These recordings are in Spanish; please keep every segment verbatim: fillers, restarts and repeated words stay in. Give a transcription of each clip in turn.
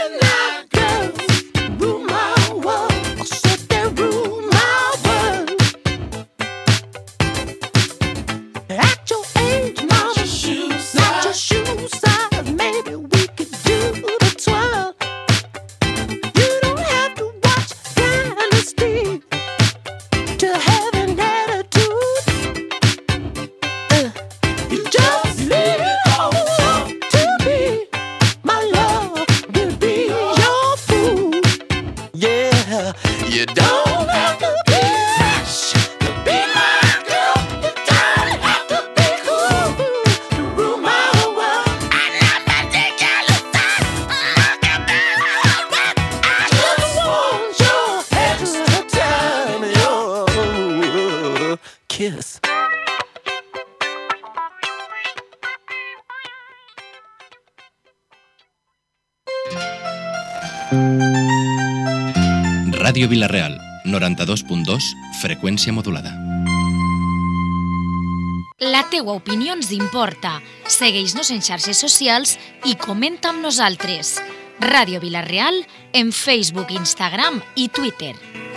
Ràdio Vila-real, noranta-dos punt dos, freqüència modulada. La teua opinió ens importa. Segueix-nos en xarxes socials i comenta amb nosaltres. Ràdio Vila-real en Facebook, Instagram i Twitter.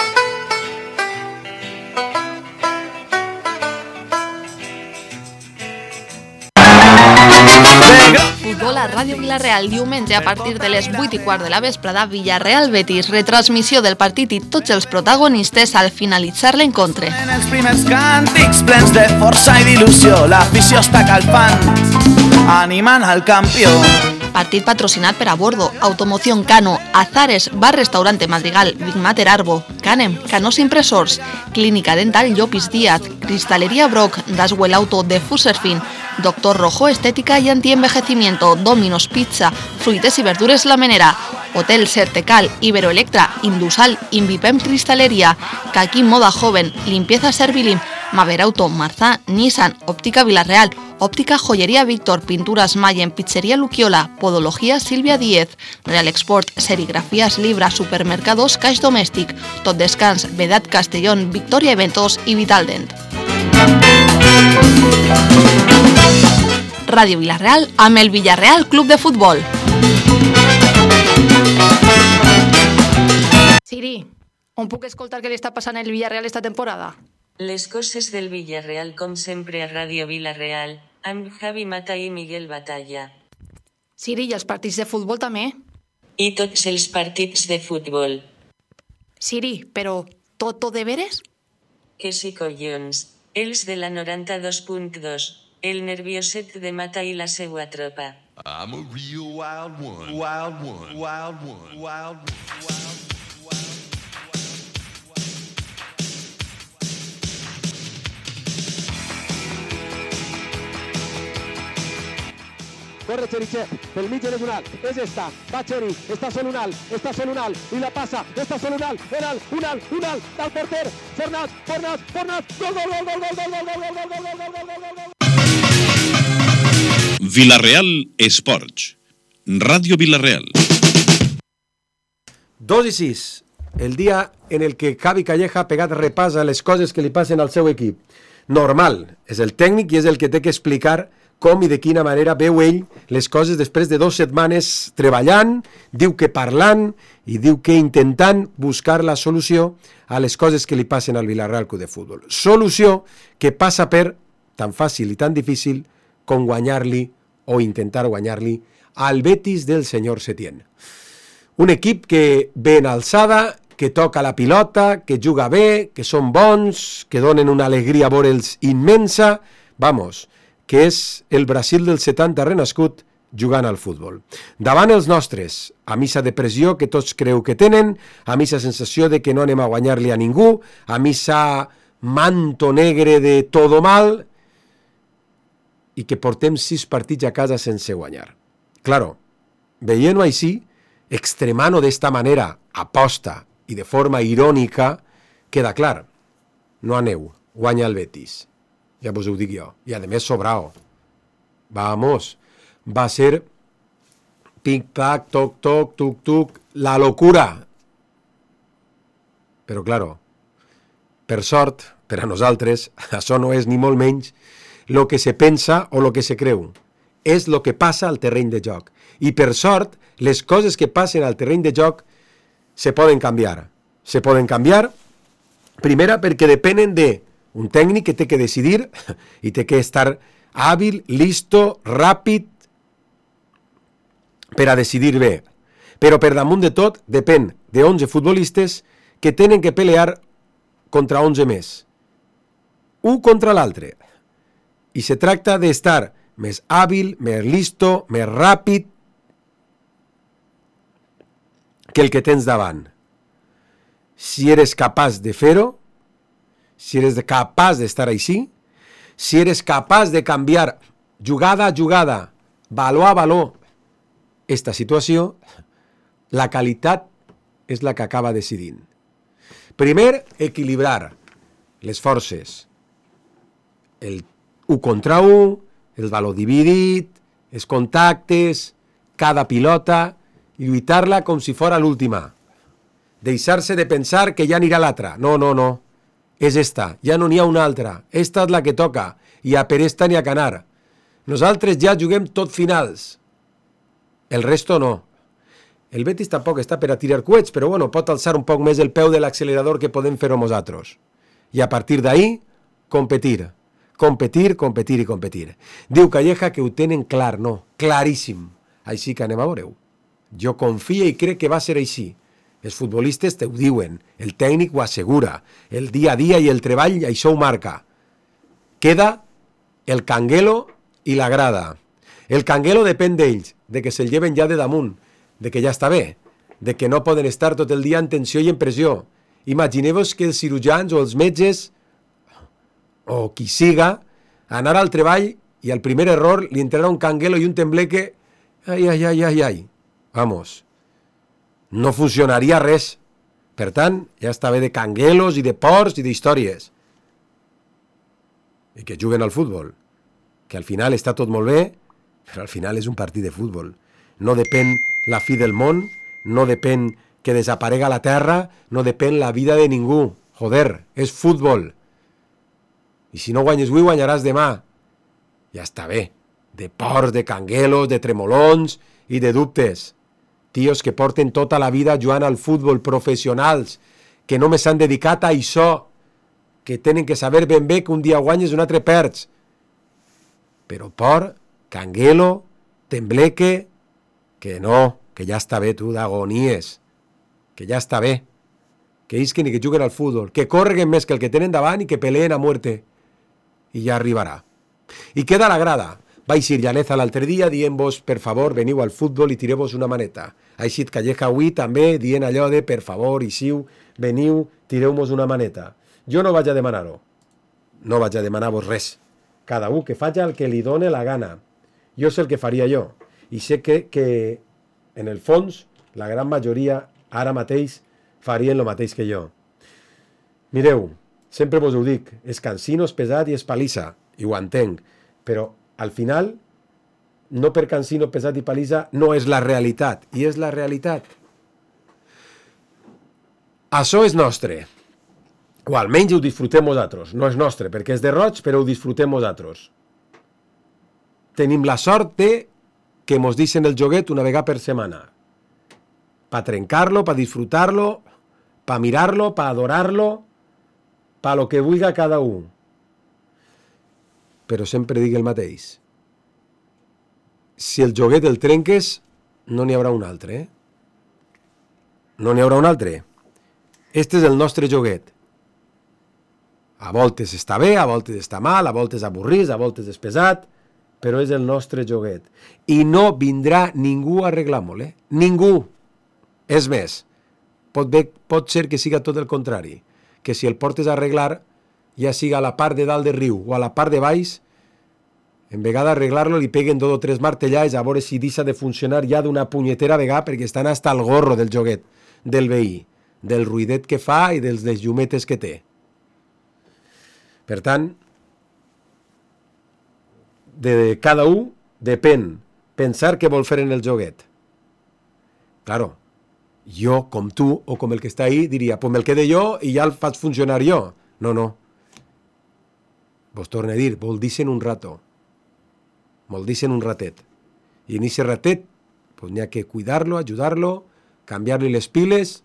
Futbol a Ràdio Vila-real, diumenge a partir de les vuit i quart de la vesprada, Villarreal-Betis, retransmissió del partit i tots els protagonistes al finalitzar l'encontre. En els primers càntics plens de força i d'il·lusió, l'afició està calpant, animant al campió. Partit patrocinat per Abordo, Automoción Cano, Azares, Bar Restaurante Madrigal, Big Mater Arbo, Canem, Canós Impressors, Clínica Dental Llopis Díaz, Cristalería Brock, Daswell Auto de Fuserfin, Doctor Rojo Estética y Antienvejecimiento, Domino's Pizza, Fruites y Verdures La Menera, Hotel Sertecal, Iberoelectra, Indusal, Invipem Cristalería, Caquín Moda Joven, Limpieza Servilim, Maverauto, Marzá, Nissan, Óptica Vila-real, Óptica Joyería Víctor, Pinturas Mayen, Pizzería Luquiola, Podología Silvia Díez, Real Export, Serigrafías Libra, Supermercados Caix Domèstic, Tot Descans, Vedat Castellón, Victoria Eventos y Vitaldent. Ràdio Vila-real amb el Villarreal Club de Futbol. Siri, on puc escoltar què li està passant al Villarreal esta temporada? Les coses del Villarreal com sempre a Ràdio Vila-real, amb Javi Mata i Miguel Batalla. Siri, i els partits de futbol també? I tots els partits de futbol. Siri, però tot o de veres? Que sí, collons. Els de la noranta-dos punt dos. El nervioset de Mata i la seua tropa. I'm a real wild one, wild one, wild one, wild one, wild one. Corre Cherichev, pel mig eres un alt, és esta, va Cheri, està sol un alt, està sol un alt, i la passa, està sol un alt, un alt, un alt, un alt, del porter, Fornàs, Fornàs, Fornàs, gol, gol, gol, gol, gol, gol, gol, gol, gol, gol, gol, gol, gol, gol. Vila-real Esports. Ràdio Vila-real. Dos i sis, el dia en el que Javi Calleja ha pegat repàs a les coses que li passen al seu equip. Normal, és el tècnic i és el que té que explicar com i de quina manera veu ell les coses després de dues setmanes treballant, diu que parlant i diu que intentant buscar la solució a les coses que li passen al Villarreal Club de Futbol. Solució que passa per tan fàcil i tan difícil com guanyar-li o intentar guanyar-li al Betis del senyor Setién. Un equip que ve en alçada, que toca la pilota, que juga bé, que són bons, que donen una alegria a veure'ls immensa, vamos, que és el Brasil del setanta renascut jugant al futbol. Davant els nostres, a missa de pressió que tots creu que tenen, a missa sensació de que no anem a guanyar-li a ningú, a missa manto negre de todo mal, i que portem sis partits a casa sense guanyar. Claro, veient-ho així, extremant-ho d'esta manera, aposta i de forma irònica, queda clar, no aneu, guanya el Betis. Ja vos ho dic jo, i a més sobrao. Vamos, va ser pic-pac, toc-toc, tuc-tuc, la locura. Però, claro, per sort, per a nosaltres, això no és ni molt menys lo que se pensa o lo que se creu. és el que passa al terreny de joc. I per sort, les coses que passen al terreny de joc se poden canviar. Se poden canviar, primera, perquè depenen d'un tècnic que té que decidir i té que estar hàbil, listo, ràpid, per a decidir bé. Però per damunt de tot, depèn de onze futbolistes que tenen que pelear contra onze més. Un contra l'altre. I se tracta d'estar més hàbil, més listo, més ràpid que el que tens davant. Si eres capaç de fer-ho, si eres capaç d'estar així, si eres capaç de canviar jugada a jugada, valor a valor, esta situació, la qualitat és la que acaba decidint. Primer, equilibrar les forces. El u contra u, el valor dividit, els contactes, cada pilota, lluitar-la com si fora l'última. Deixar-se de pensar que ja anirà l'altra. No, no, no. És esta, ja no n'hi ha una altra. Esta és la que toca, i a per esta n'hi ha que anar. Nosaltres ja juguem tot finals. El resto no. El Betis tampoc està per a tirar coets, però bueno, pot alçar un poc més el peu de l'accelerador que podem fer-ho nosaltres. I a partir d'ahí, competir. Competir, competir i competir. Diu Calleja que ho tenen clar, no, claríssim. Així que anem a veure-ho. Jo confio i crec que va ser així. Els futbolistes te ho diuen, el tècnic ho assegura, el dia a dia i el treball això ho marca. Queda el canguelo i la grada. El canguelo depèn d'ells, de que se'l lleven ja de damunt, de que ja està bé, de que no poden estar tot el dia en tensió i en pressió. Imagineu-vos que els cirurgians o els metges, o qui siga, anar al treball i al primer error li entrarà un canguelo i un tembleque, ai, ai, ai, ai, ai, vamos, no funcionaria res. Per tant, ja està bé de canguelos i de ports i d'històries. I que juguen al futbol, que al final està tot molt bé, però al final és un partit de futbol. No depèn la fi del món, no depèn que desaparega la terra, no depèn la vida de ningú. Joder, és futbol. I si no guanyes avui, guanyaràs demà. Ja està bé. De ports, de canguelos, de tremolons i de dubtes. Tios que porten tota la vida jugant al futbol, professionals, que només s'han dedicat a això, que tenen que saber ben bé que un dia guanyes i un altre perds. Però por, canguelo, tembleque, que no, que ja està bé tu d'agonies, que ja està bé, que isquen i que juguen al futbol, que correguen més que el que tenen davant i que peleen a muerte, i ja arribarà. I queda la grada. Va eixir Llaneza l'altre dia dient-vos, per favor, veniu al futbol i tireu-vos una maneta. Ha eixit Calleja avui també dient allò de, per favor, eixiu, veniu, tireu-vos una maneta. Jo no vaig a demanar-ho. No vaig a demanar-vos res. Cada un que faci el que li done la gana. Jo sé el que faria jo. I sé que, que en el fons, la gran majoria, ara mateix, farien el mateix que jo. Mireu, sempre vos ho dic, és cansino, és pesat i és palissa, i ho entenc, però al final, no per cansino, pesat i palissa, no és la realitat, i és la realitat. Això és nostre, o almenys ho disfrutem nosaltres, no és nostre, perquè és de roig, però ho disfrutem nosaltres. Tenim la sort de que mos deixen el joguet una vegada per setmana, pa trencar-lo, pa disfrutar-lo, pa mirar-lo, pa adorar-lo, pa lo que vulga cada un. Però sempre dic el mateix. Si el joguet el trenques, no n'hi haurà un altre. Eh? No n'hi haurà un altre. Este és el nostre joguet. A voltes està bé, a voltes està mal, a voltes avorrit, a voltes és pesat, però és el nostre joguet. I no vindrà ningú a arreglar-lo, eh? Ningú. És més, pot, bé, pot ser que siga tot el contrari, que si el portes a arreglar, ja siga a la part de dalt de riu o a la part de baix, en vegada arreglar-lo li peguen dos o tres martellades a veure si deixa de funcionar ja d'una punyetera vegada, perquè estan hasta el gorro del joguet del veí, del ruidet que fa i dels llumetes que té. Per tant, de cada un depèn pensar què vol fer en el joguet. Claro, jo, com tu o com el que està ahí, diria, pues me'l quede jo i ja el faig funcionar jo. No, no. Vos torno a dir, vol dir-se'n un rato. Mos dicen un ratet. I en ese ratet pues n'hi ha que cuidar-lo, ajudar-lo, canviar-li les piles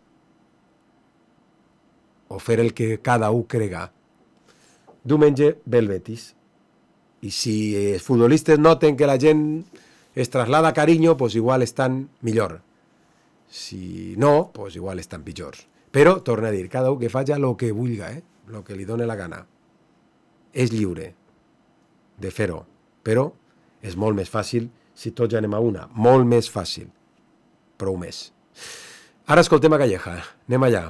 o fer el que cada un crega. Diumenge ve el Betis. I si els futbolistes noten que la gent es traslada carinyo, pues igual estan millor. Si no, pues igual estan pitjors. Però, torna a dir, cada un que faci el que vulga, eh? el que li doni la gana. És lliure de fer-ho, però és molt més fàcil si tots anem a una. Molt més fàcil. Prou més. Ara escoltem a Calleja. Anem allà.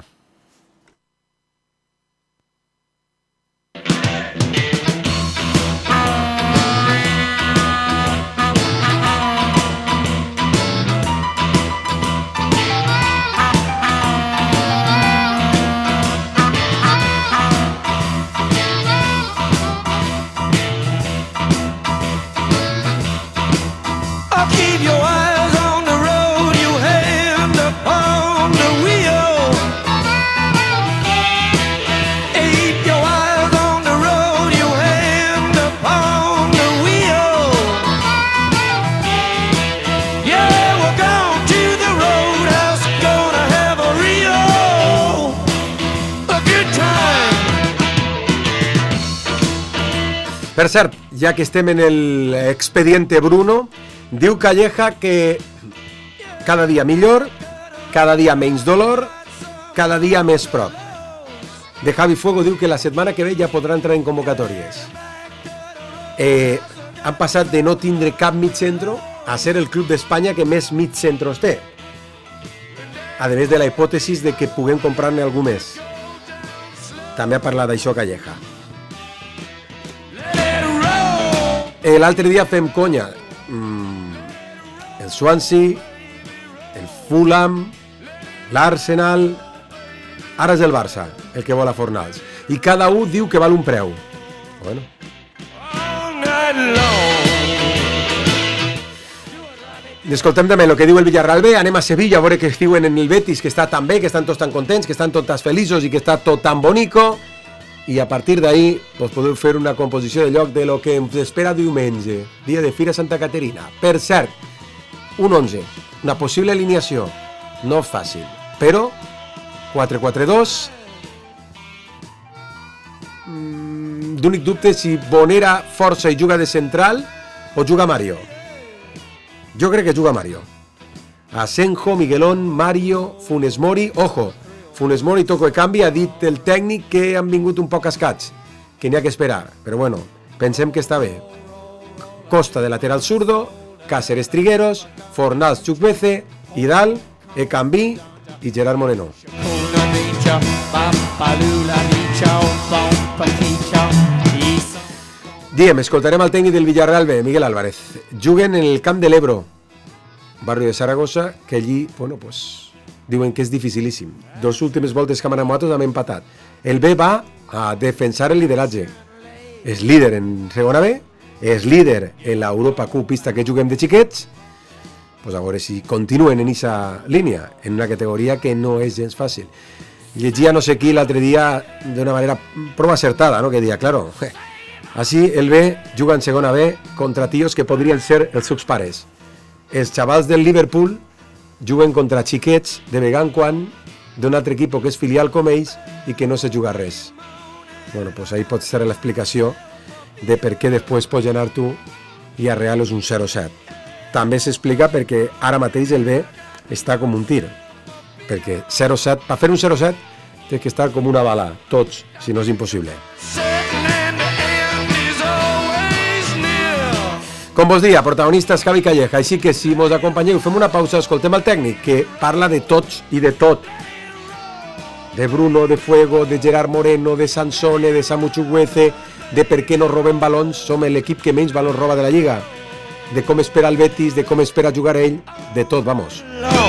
Per cert, ja que estem en el expediente Bruno, diu Calleja que cada dia millor, cada dia menys dolor, cada dia més prop. De Javi Fuego diu que la setmana que ve ja podrà entrar en convocatòries. Eh, han passat de no tindre cap mig centro a ser el club d'Espanya que més mig centros té. A més de la hipòtesis de que puguem comprar-ne algú més. També ha parlat d'això Calleja. L'altre dia fem conya. Mm, el Swansea, el Fulham, l'Arsenal, ara és el Barça, el que vol a Fornals. I cada un diu que val un preu. Bueno. Escoltem també el que diu el Villarreal B, anem a Sevilla a veure què diuen en el Betis, que està tan bé, que estan tots tan contents, que estan tots feliços i que està tot tan bonico. I a partir d'ahí pues, podeu fer una composició de lloc de lo que ens espera diumenge, dia de Fira Santa Caterina. Per cert, un onze, una possible alineació, no fàcil, però quatre quatre dos, mm, d'únic dubte si Bonera força i juga de central o juga Mario. Jo crec que juga Mario. Asenjo, Miguelón, Mario, Funes Mori, ojo, Funes Mori toco de canvi, ha dit el tècnic que han vingut un poc cascats, que n'hi ha que esperar, però bueno, pensem que està bé. Costa de lateral zurdo, Cáceres Trigueros, Fornals Chukwueze, Hidal, Ekambi i Gerard Moreno. Diem, escoltarem el tècnic del Villarreal B, Miguel Álvarez. Juguen en el Camp de l'Ebro, barri de Saragossa, que allí, bueno, pues... diuen que és dificilíssim. Dos últimes voltes que han anat han empatat. El B va a defensar el lideratge. És líder en segona B, és líder en l'Europa Cup pista que juguem de xiquets, pues a veure si continuen en aquesta línia, en una categoria que no és gens fàcil. Llegia no sé qui l'altre dia d'una manera prou acertada, no? Que dia, claro, així el B juga en segona B contra tios que podrien ser els seus pares. Els xavals del Liverpool juguen contra xiquets de vegant quan d'un altre equip que és filial com ells i que no se juga res. Bueno, pues ahí pot ser l'explicació de per què després pots anar tu i a Real és un zero set. També s'explica perquè ara mateix el B està com un tir. Perquè zero set, per fer un zero set té que estar com una bala, tots, si no és impossible. Com vos dia, protagonistes Javi Calleja, així que si mos acompanyeu, fem una pausa, escoltem el tècnic, que parla de tots i de tot. De Bruno, de Fuego, de Gerard Moreno, de Sansone, de Samu Chukwueze, de per què no robem balons, som l'equip que menys balons roba de la Lliga, de com espera el Betis, de com espera jugar ell, de tot, vamos.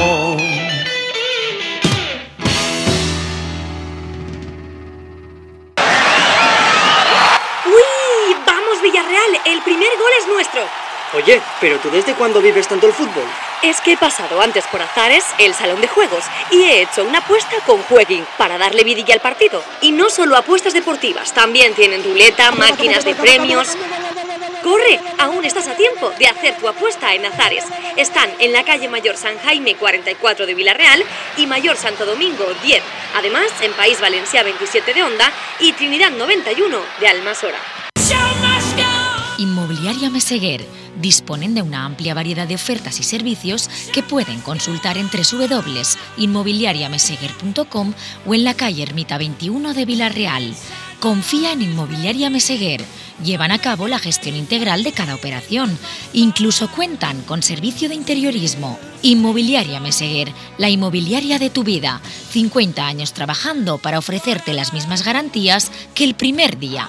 Villarreal, el primer gol es nuestro. Oye, pero ¿tú desde cuándo vives tanto el fútbol? Es que he pasado antes por Azares, el salón de juegos, y he hecho una apuesta con Jueguin para darle vidilla al partido. Y no solo apuestas deportivas, también tienen ruleta, máquinas de premios... ¡Corre! Aún estás a tiempo de hacer tu apuesta en Azares. Están en la calle Mayor San Jaime cuarenta y cuatro de Villarreal y Mayor Santo Domingo diez. Además, en País Valencià veintisiete de Onda y Trinidad noventa y uno de Almasora. Inmobiliaria Meseguer. Disponen de una amplia variedad de ofertas y servicios que pueden consultar en doble u doble u doble u punto inmobiliaria meseguer punto com o en la calle Ermita veintiuno de Villarreal. Confía en Inmobiliaria Meseguer. Llevan a cabo la gestión integral de cada operación. Incluso cuentan con servicio de interiorismo. Inmobiliaria Meseguer, la inmobiliaria de tu vida. cincuenta años trabajando para ofrecerte las mismas garantías que el primer día.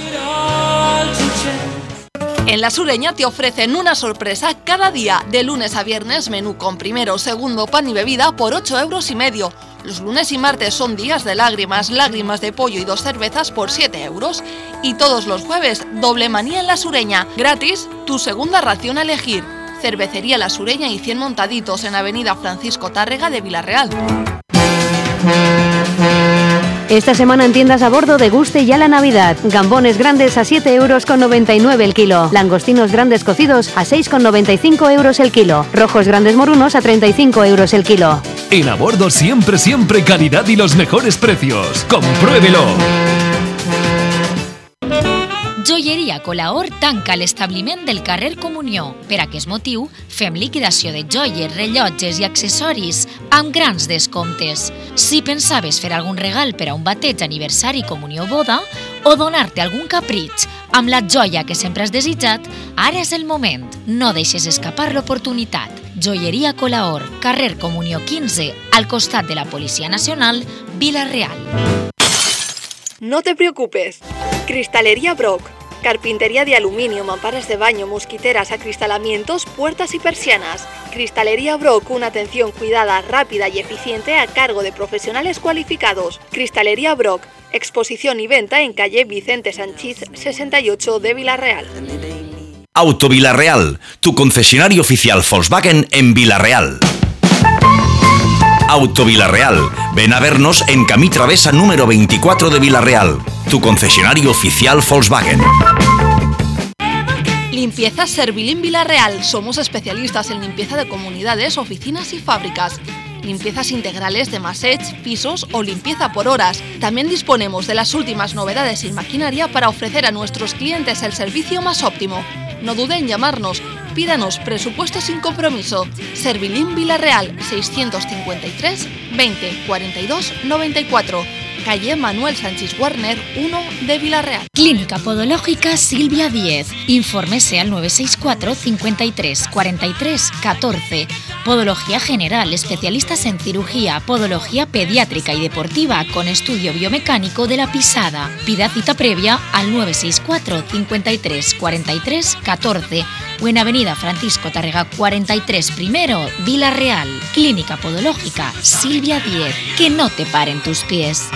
En La Sureña te ofrecen una sorpresa cada día. De lunes a viernes, menú con primero, segundo, pan y bebida por ocho euros y medio. Los lunes y martes son días de lágrimas, lágrimas de pollo y dos cervezas por siete euros. Y todos los jueves, doble manía en La Sureña. Gratis, tu segunda ración a elegir. Cervecería La Sureña y cien montaditos en Avenida Francisco Tárrega de Villarreal. Esta semana en tiendas a bordo deguste ya la Navidad. Gambones grandes a siete euros con noventa y nueve el kilo. Langostinos grandes cocidos a seis con noventa y cinco euros el kilo. Rojos grandes morunos a treinta y cinco euros el kilo. En a bordo siempre, siempre calidad y los mejores precios. ¡Compruébelo! Joieria Colaor tanca l'establiment del carrer Comunió. Per aquest motiu, fem liquidació de joies, rellotges i accessoris amb grans descomptes. Si pensaves fer algun regal per a un bateig, aniversari, comunió o boda, o donar-te algun capritx amb la joia que sempre has desitjat, ara és el moment. No deixes escapar l'oportunitat. Joieria Colaor, carrer Comunió quinze, al costat de la Policia Nacional, Vila-real. No te preocupes. Cristalería Brock. Carpintería de aluminio, mamparas de baño, mosquiteras, acristalamientos, puertas y persianas. Cristalería Brock, una atención cuidada, rápida y eficiente a cargo de profesionales cualificados. Cristalería Brock, exposición y venta en calle Vicente Sanchís sesenta y ocho de Vila-real. Auto Vila-real, tu concesionario oficial Volkswagen en Vila-real. Auto Vila-real. Ven a vernos en Camí Travesa número veinticuatro de Vila-real, tu concesionario oficial Volkswagen. Limpieza Servilín Vila-real. Somos especialistas en limpieza de comunidades, oficinas y fábricas. Limpiezas integrales de massage, pisos o limpieza por horas. También disponemos de las últimas novedades en maquinaria para ofrecer a nuestros clientes el servicio más óptimo. No duden en llamarnos. Pídanos presupuesto sin compromiso. Servilín Vila-real, seiscientos cincuenta y tres, veinte, cuarenta y dos, noventa y cuatro. Calle Manuel Sánchez Warner, uno de Vila-real. Clínica Podológica Silvia Díez. Infórmese al nueve seis cuatro, cincuenta y tres, cuarenta y tres, catorce. Podología general, especialistas en cirugía, podología pediátrica y deportiva con estudio biomecánico de la pisada. Pida cita previa al nueve seis cuatro, cincuenta y tres, cuarenta y tres, catorce o en Avenida Francisco Tárrega cuarenta y tres primero, Vila-real. Clínica Podológica Silvia Díez. Que no te paren tus pies.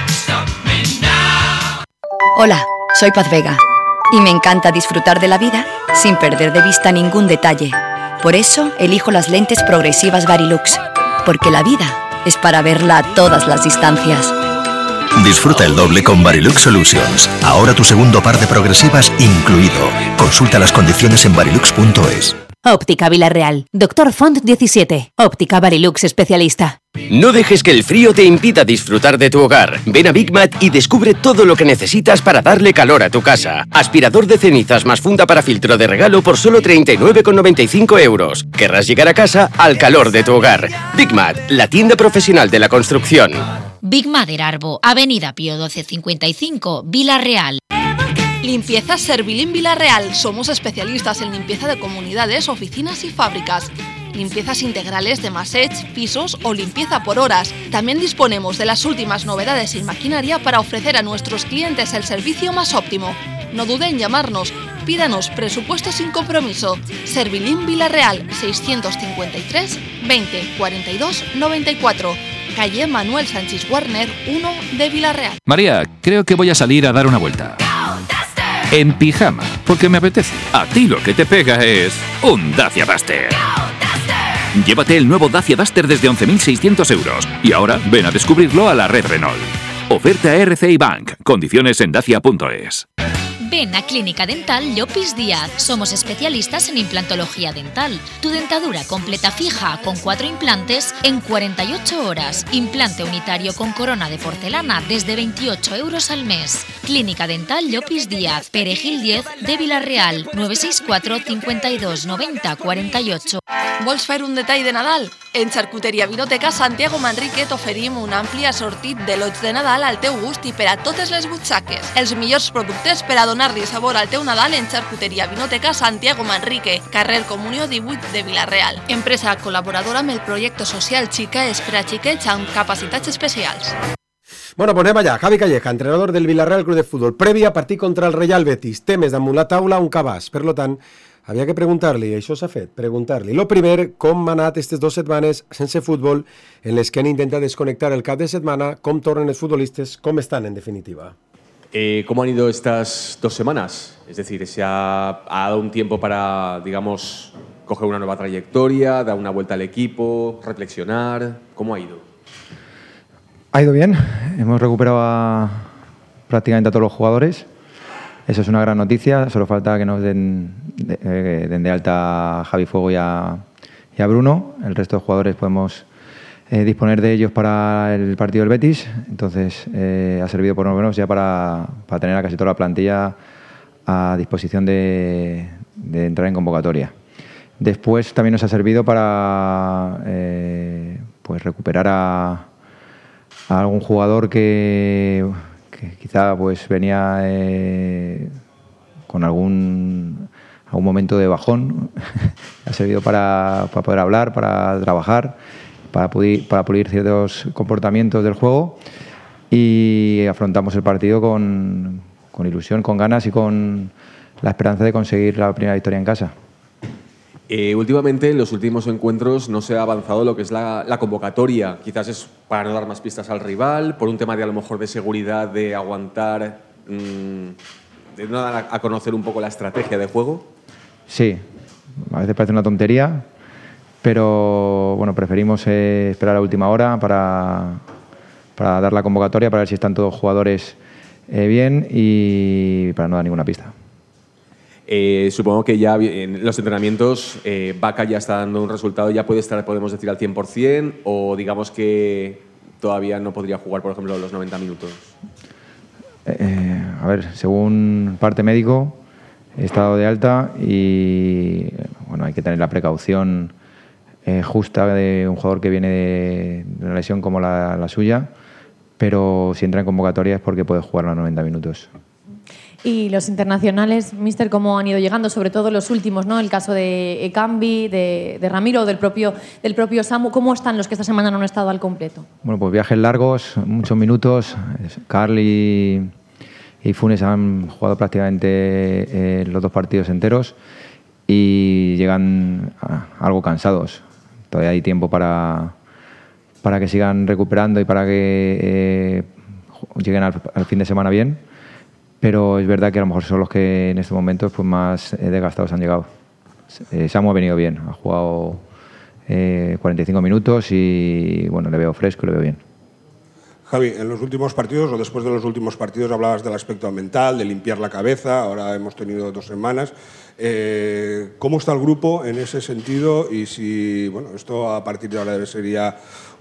Hola, soy Paz Vega y me encanta disfrutar de la vida sin perder de vista ningún detalle. Por eso elijo las lentes progresivas Varilux, porque la vida es para verla a todas las distancias. Disfruta el doble con Varilux Solutions. Ahora tu segundo par de progresivas incluido. Consulta las condiciones en varilux punto es. Óptica Vila-real. Doctor Font diecisiete. Óptica Varilux especialista. No dejes que el frío te impida disfrutar de tu hogar. Ven a Big Mat y descubre todo lo que necesitas para darle calor a tu casa. Aspirador de cenizas más funda para filtro de regalo por solo treinta y nueve con noventa y cinco euros. Querrás llegar a casa al calor de tu hogar. Big Mat, la tienda profesional de la construcción. Big Mat Arbo, Avenida Pío doce cincuenta y cinco, Vila-real. Limpieza Servilín Vila-real. Somos especialistas en limpieza de comunidades, oficinas y fábricas. Limpiezas integrales de massage, pisos o limpieza por horas. También disponemos de las últimas novedades en maquinaria para ofrecer a nuestros clientes el servicio más óptimo. No duden en llamarnos. Pídanos presupuesto sin compromiso. Servilín Vila-real, seiscientos cincuenta y tres, veinte, cuarenta y dos, noventa y cuatro. Calle Manuel Sánchez Warner, uno de Vila-real. María, creo que voy a salir a dar una vuelta. En pijama, porque me apetece. A ti lo que te pega es un Dacia Duster. Llévate el nuevo Dacia Duster desde once mil seiscientos euros. Y ahora ven a descubrirlo a la red Renault. Oferta R C I Bank. Condiciones en dacia punto es. Ven a Clínica Dental Llopis Díaz. Somos especialistas en implantología dental. Tu dentadura completa fija con cuatro implantes en cuarenta y ocho horas. Implante unitario con corona de porcelana desde veintiocho euros al mes. Clínica Dental Llopis Díaz, Perejil diez de Vilareal, nueve seis cuatro, cincuenta y dos, noventa, cuarenta y ocho. Vols fer un detall de Nadal? En Xarcuteria Vinoteca Santiago Manrique t'oferim un ampli assortit de lots de Nadal al teu gust i per a totes les butxaques. Els millors productes per a donar-li sabor al teu Nadal en Xarcuteria Vinoteca Santiago Manrique, carrer Comunió divuit de Vilareal. Empresa col·laboradora amb el projecte social Xica és per a xiquets amb capacitats especials. Bueno, pues anem allà. Javi Calleja, entrenador del Villarreal Club de Fútbol. Prèvia partit contra el Real Betis. Temes damunt la taula un cabàs. Per lo tant, havia que preguntar-li, i això s'ha fet, preguntar-li. Lo primer, com han anat aquestes dues setmanes sense futbol, en les que han intentat desconnectar el cap de setmana, com tornen els futbolistes, com estan en definitiva. Eh, ¿Cómo han ido estas dos semanas? Es decir, ¿se ha, ha dado un tiempo para, digamos, coger una nueva trayectoria, dar una vuelta al equipo, reflexionar? ¿Cómo ha ido? Ha ido bien, hemos recuperado a prácticamente a todos los jugadores. Eso es una gran noticia, solo falta que nos den de, eh, den de alta a Javi Fuego y a, y a Bruno. El resto de jugadores podemos eh, disponer de ellos para el partido del Betis. Entonces eh, ha servido por lo menos ya para, para tener a casi toda la plantilla a disposición de, de entrar en convocatoria. Después también nos ha servido para eh, pues recuperar a, a algún jugador que... que quizá pues venía eh, con algún, algún momento de bajón. Ha servido para, para poder hablar, para trabajar, para pulir, para pulir ciertos comportamientos del juego y afrontamos el partido con, con ilusión, con ganas y con la esperanza de conseguir la primera victoria en casa. Eh, últimamente, en los últimos encuentros, no se ha avanzado lo que es la, la convocatoria. Quizás es para no dar más pistas al rival, por un tema de a lo mejor de seguridad, de aguantar, mmm, de no dar a conocer un poco la estrategia de juego. Sí, a veces parece una tontería, pero bueno, preferimos eh, esperar a última hora para, para dar la convocatoria, para ver si están todos los jugadores eh, bien y para no dar ninguna pista. Eh, supongo que ya en los entrenamientos eh, Vaca ya está dando un resultado, ya puede estar, podemos decir, al cien por cien, o digamos que todavía no podría jugar, por ejemplo, los noventa minutos. Eh, a ver, según parte médico, he estado de alta y bueno, hay que tener la precaución eh, justa de un jugador que viene de, de una lesión como la, la suya, pero si entra en convocatoria es porque puede jugar los noventa minutos. Y los internacionales, míster, ¿cómo han ido llegando? Sobre todo los últimos, ¿no? El caso de Ekambi, de, de Ramiro, del propio, del propio Samu. ¿Cómo están los que esta semana no han estado al completo? Bueno, pues viajes largos, muchos minutos. Carl y, y Funes han jugado prácticamente eh, los dos partidos enteros y llegan a, algo cansados. Todavía hay tiempo para, para que sigan recuperando y para que eh, lleguen al, al fin de semana bien. Pero es verdad que a lo mejor son los que en estos momentos pues, más eh, desgastados han llegado. Eh, Samu ha venido bien, ha jugado eh, cuarenta y cinco minutos y bueno, le veo fresco y le veo bien. Javi, en los últimos partidos o después de los últimos partidos hablabas del aspecto mental, de limpiar la cabeza, ahora hemos tenido dos semanas. Eh, ¿Cómo está el grupo en ese sentido? Y si, bueno, esto a partir de ahora sería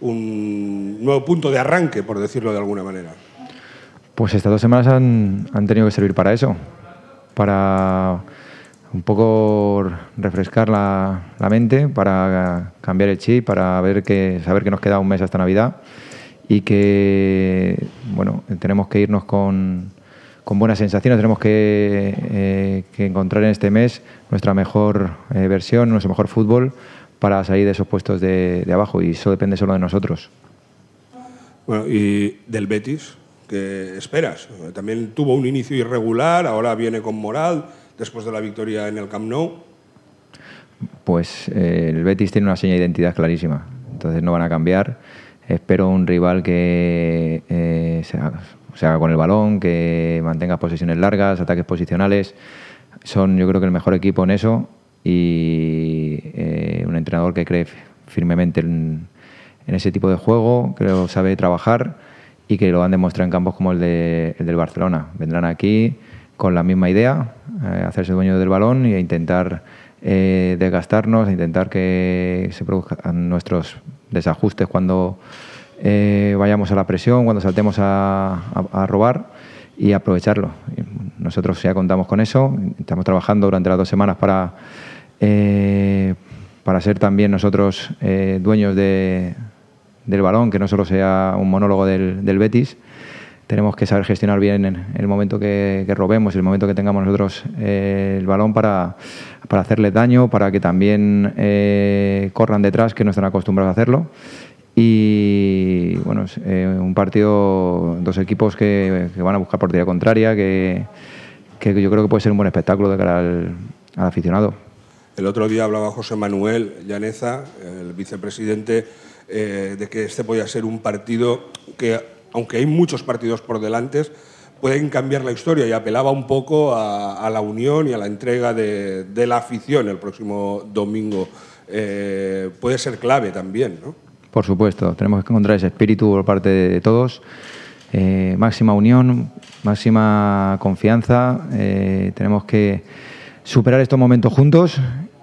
un nuevo punto de arranque, por decirlo de alguna manera. Pues estas dos semanas han, han tenido que servir para eso, para un poco refrescar la, la mente, para cambiar el chip, para ver que, saber que nos queda un mes hasta Navidad y que bueno, tenemos que irnos con, con buenas sensaciones, tenemos que, eh, que encontrar en este mes nuestra mejor eh, versión, nuestro mejor fútbol para salir de esos puestos de, de abajo y eso depende solo de nosotros. Bueno, y del Betis, ¿qué esperas? También tuvo un inicio irregular, ahora viene con moral, después de la victoria en el Camp Nou. Pues eh, el Betis tiene una seña de identidad clarísima, entonces no van a cambiar. Espero un rival que eh, se, haga, se haga con el balón, que mantenga posesiones largas, ataques posicionales. Son, yo creo, que el mejor equipo en eso y eh, un entrenador que cree firmemente en, en ese tipo de juego, que lo sabe trabajar y que lo han demostrado en campos como el, de, el del Barcelona. Vendrán aquí, con la misma idea, eh, hacerse dueño del balón e intentar eh, desgastarnos, intentar que se produzcan nuestros desajustes cuando eh, vayamos a la presión, cuando saltemos a, a, a robar y aprovecharlo. Nosotros ya contamos con eso, estamos trabajando durante las dos semanas para, eh, para ser también nosotros eh, dueños de, del balón, que no solo sea un monólogo del, del Betis. Tenemos que saber gestionar bien en el momento que, que robemos, el momento que tengamos nosotros eh, el balón para, para hacerles daño, para que también eh, corran detrás, que no están acostumbrados a hacerlo. Y bueno, es eh, un partido, dos equipos que, que van a buscar portería contraria, que, que yo creo que puede ser un buen espectáculo de cara al, al aficionado. El otro día hablaba José Manuel Llaneza, el vicepresidente, eh, de que este podía ser un partido que, aunque hay muchos partidos por delante, pueden cambiar la historia, y apelaba un poco a, a la unión y a la entrega de, de la afición el próximo domingo. Eh, puede ser clave también, ¿no? Por supuesto, tenemos que encontrar ese espíritu por parte de todos, eh, máxima unión, máxima confianza, eh, tenemos que superar estos momentos juntos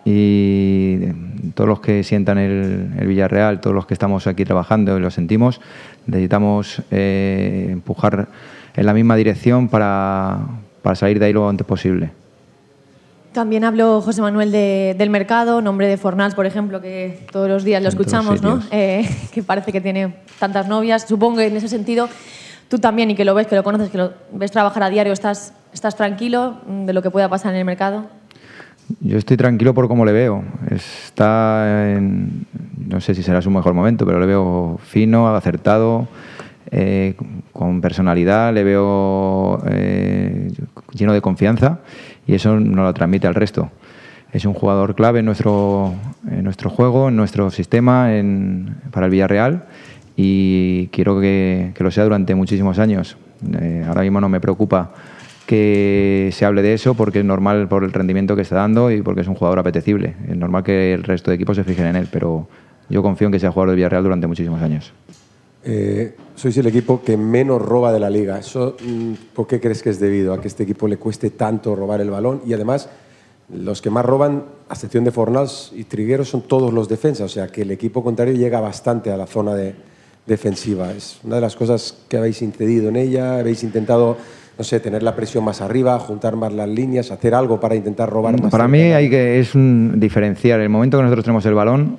y todos los que sientan el, el Villarreal, todos los que estamos aquí trabajando y lo sentimos, necesitamos eh, empujar en la misma dirección para, para salir de ahí lo antes posible. También habló José Manuel de, del mercado, nombre de Fornals, por ejemplo, que todos los días lo escuchamos, ¿no? Eh, que parece que tiene tantas novias. Supongo que en ese sentido tú también, y que lo ves, que lo conoces, que lo ves trabajar a diario, ¿estás, estás tranquilo de lo que pueda pasar en el mercado? Yo estoy tranquilo por cómo le veo. Está en, no sé si será su mejor momento, pero le veo fino, acertado, eh, con personalidad, le veo eh, lleno de confianza, y eso nos lo transmite al resto. Es un jugador clave en nuestro, en nuestro juego, en nuestro sistema, en, para el Villarreal, y quiero que, que lo sea durante muchísimos años. Eh, ahora mismo no me preocupa que se hable de eso, porque es normal por el rendimiento que está dando y porque es un jugador apetecible. Es normal que el resto de equipos se fijen en él, pero yo confío en que sea jugador del Villarreal durante muchísimos años. Eh, sois el equipo que menos roba de la Liga. ¿Eso por qué crees que es debido a que este equipo le cueste tanto robar el balón? Y además, los que más roban, a excepción de Fornals y Trigueros, son todos los defensas. O sea, que el equipo contrario llega bastante a la zona de, defensiva. Es una de las cosas que habéis incidido en ella. Habéis intentado, no sé, tener la presión más arriba, juntar más las líneas, hacer algo para intentar robar más. Para mí hay que, es un diferenciar. El momento que nosotros tenemos el balón,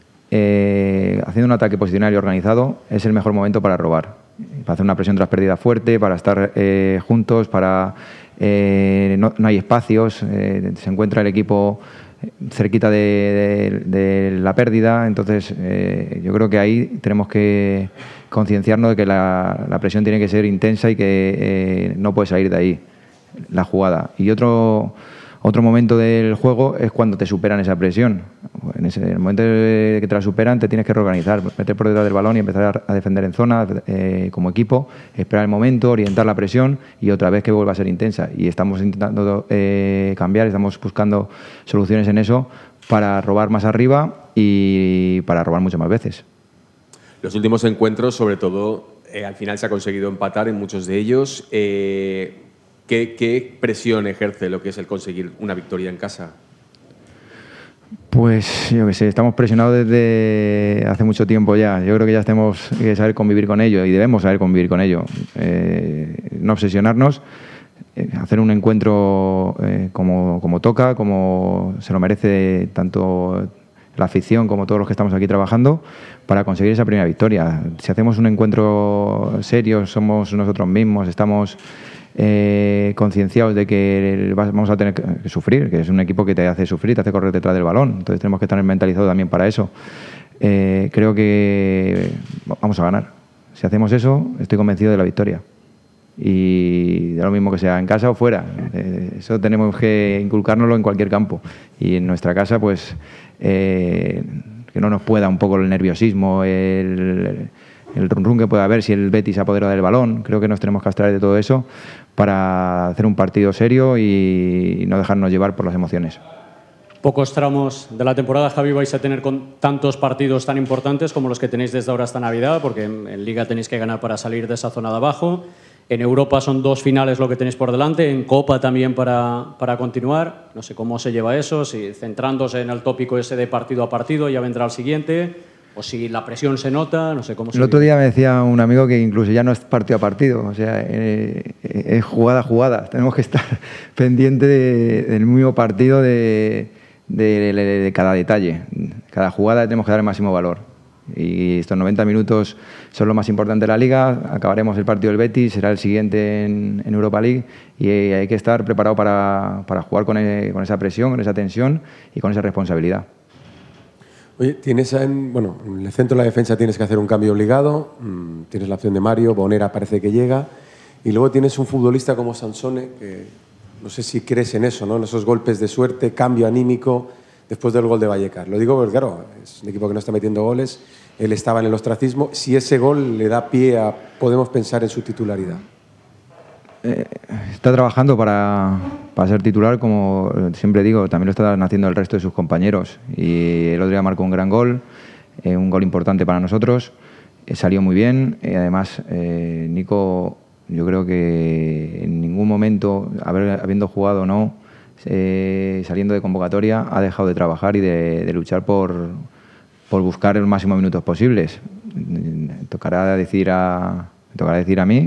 Eh, haciendo un ataque posicional y organizado, es el mejor momento para robar, para hacer una presión tras pérdida fuerte, para estar eh, juntos, para eh, no, no hay espacios, eh, se encuentra el equipo cerquita de, de, de la pérdida. Entonces eh, yo creo que ahí tenemos que concienciarnos de que la, la presión tiene que ser intensa y que eh, no puede salir de ahí la jugada. Y otro Otro momento del juego es cuando te superan esa presión. En ese en el momento que te la superan, te tienes que reorganizar, meter por detrás del balón y empezar a defender en zona eh, como equipo, esperar el momento, orientar la presión y otra vez que vuelva a ser intensa. Y estamos intentando eh, cambiar, estamos buscando soluciones en eso para robar más arriba y para robar muchas más veces. Los últimos encuentros, sobre todo, eh, al final se ha conseguido empatar en muchos de ellos. Eh, ¿Qué, ¿Qué presión ejerce lo que es el conseguir una victoria en casa? Pues yo qué sé, estamos presionados desde hace mucho tiempo ya. Yo creo que ya tenemos que saber convivir con ello y debemos saber convivir con ello. Eh, no obsesionarnos, eh, hacer un encuentro eh, como, como toca, como se lo merece tanto la afición como todos los que estamos aquí trabajando, para conseguir esa primera victoria. Si hacemos un encuentro serio, somos nosotros mismos, estamos Eh, concienciados de que vamos a tener que sufrir, que es un equipo que te hace sufrir, te hace correr detrás del balón, entonces tenemos que estar mentalizados también para eso. Eh, creo que vamos a ganar. Si hacemos eso, estoy convencido de la victoria. Y da lo mismo que sea en casa o fuera. Eh, eso tenemos que inculcárnoslo en cualquier campo. Y en nuestra casa, pues, eh, que no nos pueda un poco el nerviosismo, el... el run run que pueda haber si el Betis se apodera del balón. Creo que nos tenemos que abstraer de todo eso para hacer un partido serio y no dejarnos llevar por las emociones. Pocos tramos de la temporada, Javi, vais a tener con tantos partidos tan importantes como los que tenéis desde ahora hasta Navidad, porque en, en Liga tenéis que ganar para salir de esa zona de abajo. En Europa son dos finales lo que tenéis por delante, en Copa también para, para continuar. No sé cómo se lleva eso, si centrándose en el tópico ese de partido a partido, ya vendrá el siguiente, o si la presión se nota, no sé cómo se El otro vive. día me decía un amigo que incluso ya no es partido a partido, o sea, eh, es jugada a jugada. Tenemos que estar pendientes de, del mismo partido, de, de, de, de cada detalle. Cada jugada tenemos que dar el máximo valor. Y estos noventa minutos son lo más importante de la Liga. Acabaremos el partido del Betis, será el siguiente en, en Europa League, y hay que estar preparado para, para jugar con, e, con esa presión, con esa tensión y con esa responsabilidad. Oye, tienes en, bueno, en el centro de la defensa tienes que hacer un cambio obligado, mmm, tienes la opción de Mario, Bonera parece que llega, y luego tienes un futbolista como Sansone, que no sé si crees en eso, ¿no? En esos golpes de suerte, cambio anímico después del gol de Vallecas. Lo digo porque, claro, es un equipo que no está metiendo goles, él estaba en el ostracismo. Si ese gol le da pie a, podemos pensar en su titularidad. Eh, está trabajando para, para ser titular, como siempre digo, también lo están haciendo el resto de sus compañeros. Y el otro día marcó un gran gol, eh, un gol importante para nosotros, eh, salió muy bien. Eh, además, eh, Nico, yo creo que en ningún momento, haber, habiendo jugado o no, Eh, saliendo de convocatoria, ha dejado de trabajar y de, de luchar por, por buscar los máximos minutos posibles. Tocará decir a, tocará decir a mí,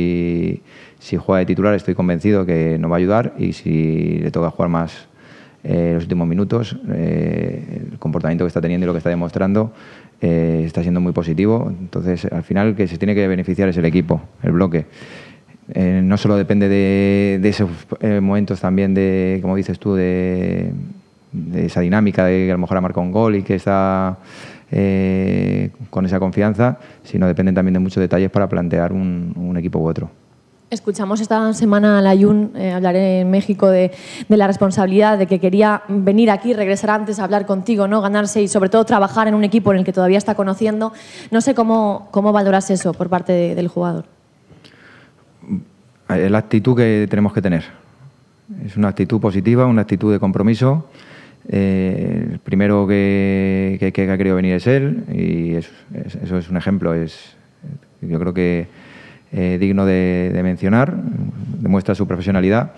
y si juega de titular estoy convencido que nos va a ayudar, y si le toca jugar más eh, los últimos minutos, eh, el comportamiento que está teniendo y lo que está demostrando eh, está siendo muy positivo. Entonces, al final, el que se tiene que beneficiar es el equipo, el bloque. Eh, no solo depende de, de esos eh, momentos también de, como dices tú, de, de esa dinámica de que a lo mejor ha marcado un gol y que está eh, con esa confianza, sino dependen también de muchos detalles para plantear un, un equipo u otro. Escuchamos esta semana a Layún eh, hablar en México de, de la responsabilidad, de que quería venir aquí, regresar antes a hablar contigo, ¿no? Ganarse y sobre todo trabajar en un equipo en el que todavía está conociendo. No sé cómo, cómo valoras eso por parte de, del jugador. Es la actitud que tenemos que tener. Es una actitud positiva, una actitud de compromiso. Eh, el primero que, que, que ha querido venir es él, y es, es, eso es un ejemplo. Es, yo creo que eh, digno de, de mencionar, demuestra su profesionalidad,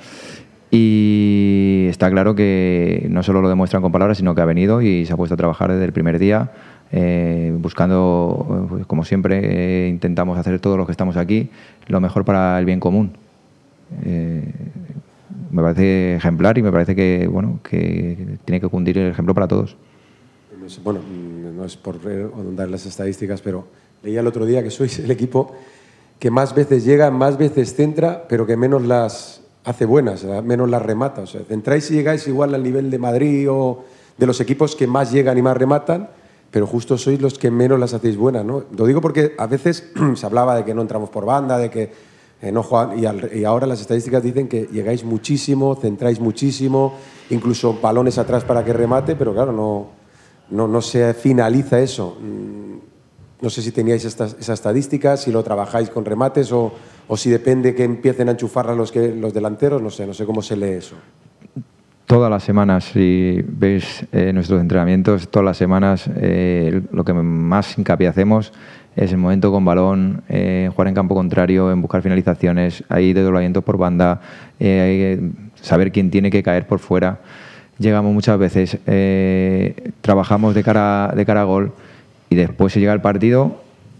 y está claro que no solo lo demuestran con palabras, sino que ha venido y se ha puesto a trabajar desde el primer día. Eh, buscando, pues, como siempre, eh, intentamos hacer todos los que estamos aquí lo mejor para el bien común. Eh, me parece ejemplar, y me parece que, bueno, que tiene que cundir el ejemplo para todos. Bueno, no es por ahondar las estadísticas, pero leía el otro día que sois el equipo que más veces llega, más veces centra, pero que menos las hace buenas, menos las remata. O sea, centráis y llegáis igual al nivel de Madrid o de los equipos que más llegan y más rematan, pero justo sois los que menos las hacéis buenas, ¿no? Lo digo porque a veces se hablaba de que no entramos por banda, de que eh, no juegan, y, al, y ahora las estadísticas dicen que llegáis muchísimo, centráis muchísimo, incluso balones atrás para que remate, pero claro, no, no, no se finaliza eso. No sé si teníais estas, esas estadísticas, si lo trabajáis con remates o, o si depende que empiecen a enchufarla los, que, los delanteros, no sé, no sé cómo se lee eso. Todas las semanas, si veis eh, nuestros entrenamientos, todas las semanas eh, lo que más hincapié hacemos es el momento con balón, eh, jugar en campo contrario, en buscar finalizaciones, ahí de doblamientos por banda, eh, saber quién tiene que caer por fuera. Llegamos muchas veces, eh, trabajamos de cara, de cara a gol, y después se llega al partido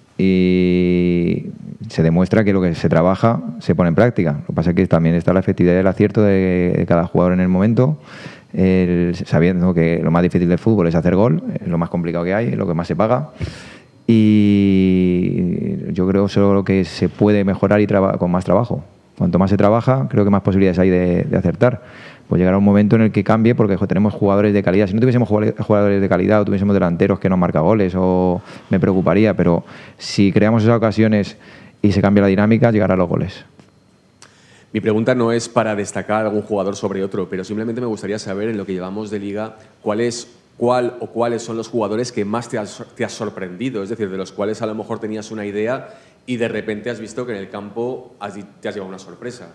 y se demuestra que lo que se trabaja se pone en práctica. Lo que pasa es que también está la efectividad del acierto de, de cada jugador en el momento, el, sabiendo que lo más difícil del fútbol es hacer gol, es lo más complicado que hay, es lo que más se paga. Y yo creo solo que se puede mejorar y con más trabajo. Cuanto más se trabaja, creo que más posibilidades hay de, de acertar. Pues llegará un momento en el que cambie, porque jo, tenemos jugadores de calidad. Si no tuviésemos jugadores de calidad o tuviésemos delanteros que no marcan goles, o me preocuparía, pero si creamos esas ocasiones y se cambia la dinámica, llegará a los goles. Mi pregunta no es para destacar a algún jugador sobre otro, pero simplemente me gustaría saber, en lo que llevamos de Liga, cuál es, cuál o cuáles son los jugadores que más te has, te has sorprendido, es decir, de los cuales a lo mejor tenías una idea y de repente has visto que en el campo has, te has llevado una sorpresa.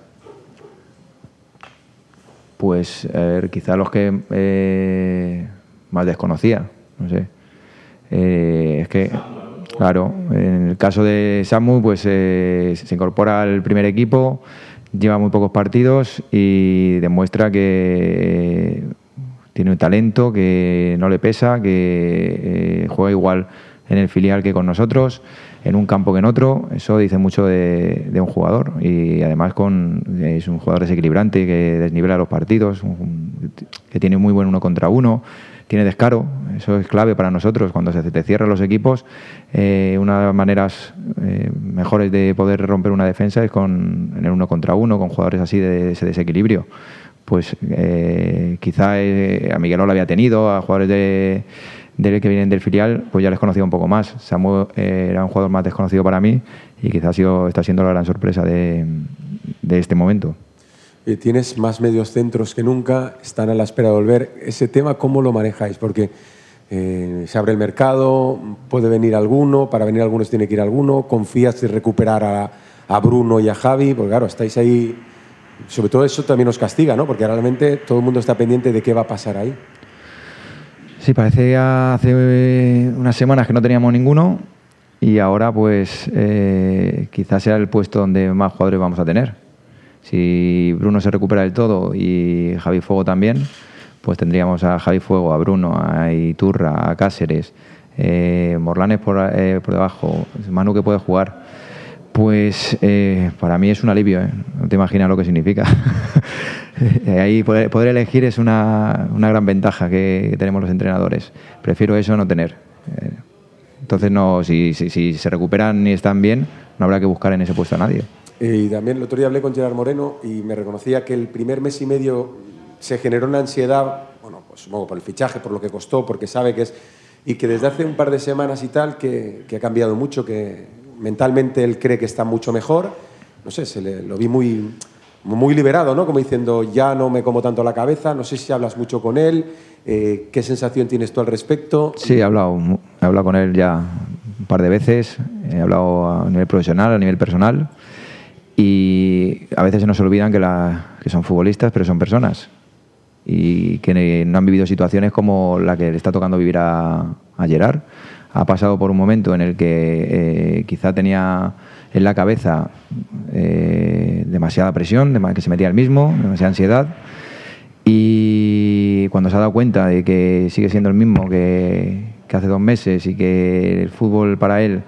Pues a ver, quizá los que eh, más desconocía, no sé. Eh, es que Claro, en el caso de Samu, pues eh, se incorpora al primer equipo, lleva muy pocos partidos y demuestra que tiene un talento, que no le pesa, que eh, juega igual en el filial que con nosotros, en un campo que en otro. Eso dice mucho de, de un jugador, y además con, es un jugador desequilibrante que desnivela los partidos, un, que tiene muy buen uno contra uno, tiene descaro. Eso es clave para nosotros. Cuando se te cierran los equipos, eh, una de las maneras eh, mejores de poder romper una defensa es con, en el uno contra uno, con jugadores así de ese desequilibrio. Pues eh, quizá eh, a Miguelón lo había tenido, a jugadores de, de que vienen del filial, pues ya les conocía un poco más. Samu eh, era un jugador más desconocido para mí y quizás ha sido, está siendo la gran sorpresa de, de este momento. Eh, tienes más medios centros que nunca, están a la espera de volver. Ese tema, ¿cómo lo manejáis? Porque eh, se abre el mercado, puede venir alguno, para venir algunos tiene que ir alguno. ¿Confías en recuperar a, a Bruno y a Javi? Porque claro, estáis ahí. Sobre todo eso también os castiga, ¿no? Porque realmente todo el mundo está pendiente de qué va a pasar ahí. Sí, parece hace unas semanas que no teníamos ninguno y ahora pues eh, quizás sea el puesto donde más jugadores vamos a tener. Si Bruno se recupera del todo y Javi Fuego también, pues tendríamos a Javi Fuego, a Bruno, a Iturra, a Cáceres, eh, Morlanes por, eh, por debajo, Manu que puede jugar. Pues eh, para mí es un alivio, ¿eh? No te imaginas lo que significa. Ahí poder, poder elegir es una, una gran ventaja que tenemos los entrenadores. Prefiero eso a no tener. Eh, entonces, no, si, si, si se recuperan y están bien, no habrá que buscar en ese puesto a nadie. Y también el otro día hablé con Gerard Moreno y me reconocía que el primer mes y medio se generó una ansiedad, bueno, pues supongo por el fichaje, por lo que costó, porque sabe que es... Y que desde hace un par de semanas y tal, que, que ha cambiado mucho, que mentalmente él cree que está mucho mejor. No sé, se le, lo vi muy, muy liberado, ¿no? Como diciendo, ya no me como tanto la cabeza. No sé si hablas mucho con él. Eh, ¿Qué sensación tienes tú al respecto? Sí, he hablado, he hablado con él ya un par de veces. He hablado a nivel profesional, a nivel personal. Y a veces se nos olvidan que, la, que son futbolistas, pero son personas. Y que no han vivido situaciones como la que le está tocando vivir a, a Gerard. Ha pasado por un momento en el que eh, quizá tenía en la cabeza eh, demasiada presión, que se metía él mismo, demasiada ansiedad. Y cuando se ha dado cuenta de que sigue siendo el mismo que, que hace dos meses y que el fútbol para él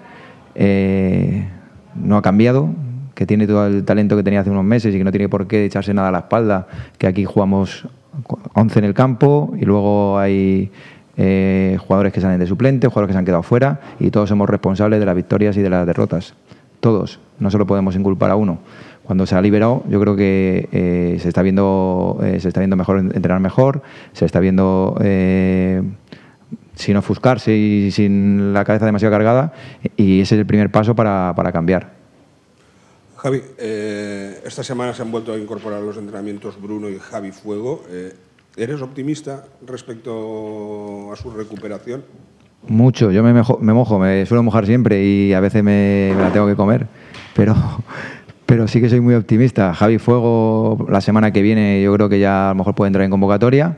eh, no ha cambiado, que tiene todo el talento que tenía hace unos meses y que no tiene por qué echarse nada a la espalda, que aquí jugamos once en el campo y luego hay eh, jugadores que salen de suplente, jugadores que se han quedado fuera y todos somos responsables de las victorias y de las derrotas. Todos, no solo podemos inculpar a uno. Cuando se ha liberado, yo creo que eh, se está viendo eh, se está viendo mejor entrenar mejor, se está viendo eh, sin ofuscarse y sin la cabeza demasiado cargada, y ese es el primer paso para, para cambiar. Javi, eh, esta semana se han vuelto a incorporar a los entrenamientos Bruno y Javi Fuego. Eh, ¿Eres optimista respecto a su recuperación? Mucho, yo me, mejo, me mojo, me suelo mojar siempre y a veces me, me la tengo que comer, pero, pero sí que soy muy optimista. Javi Fuego la semana que viene yo creo que ya a lo mejor puede entrar en convocatoria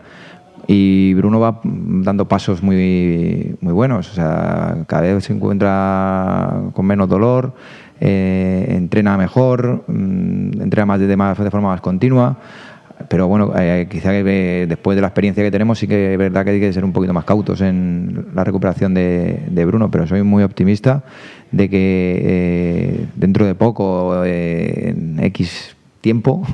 y Bruno va dando pasos muy, muy buenos. O sea, cada vez se encuentra con menos dolor, eh, entrena mejor, mmm, entrena más de, de, más de forma más continua. Pero bueno, eh, quizá eh, después de la experiencia que tenemos sí que es verdad que hay que ser un poquito más cautos en la recuperación de, de Bruno, pero soy muy optimista de que eh, dentro de poco, eh, en X tiempo,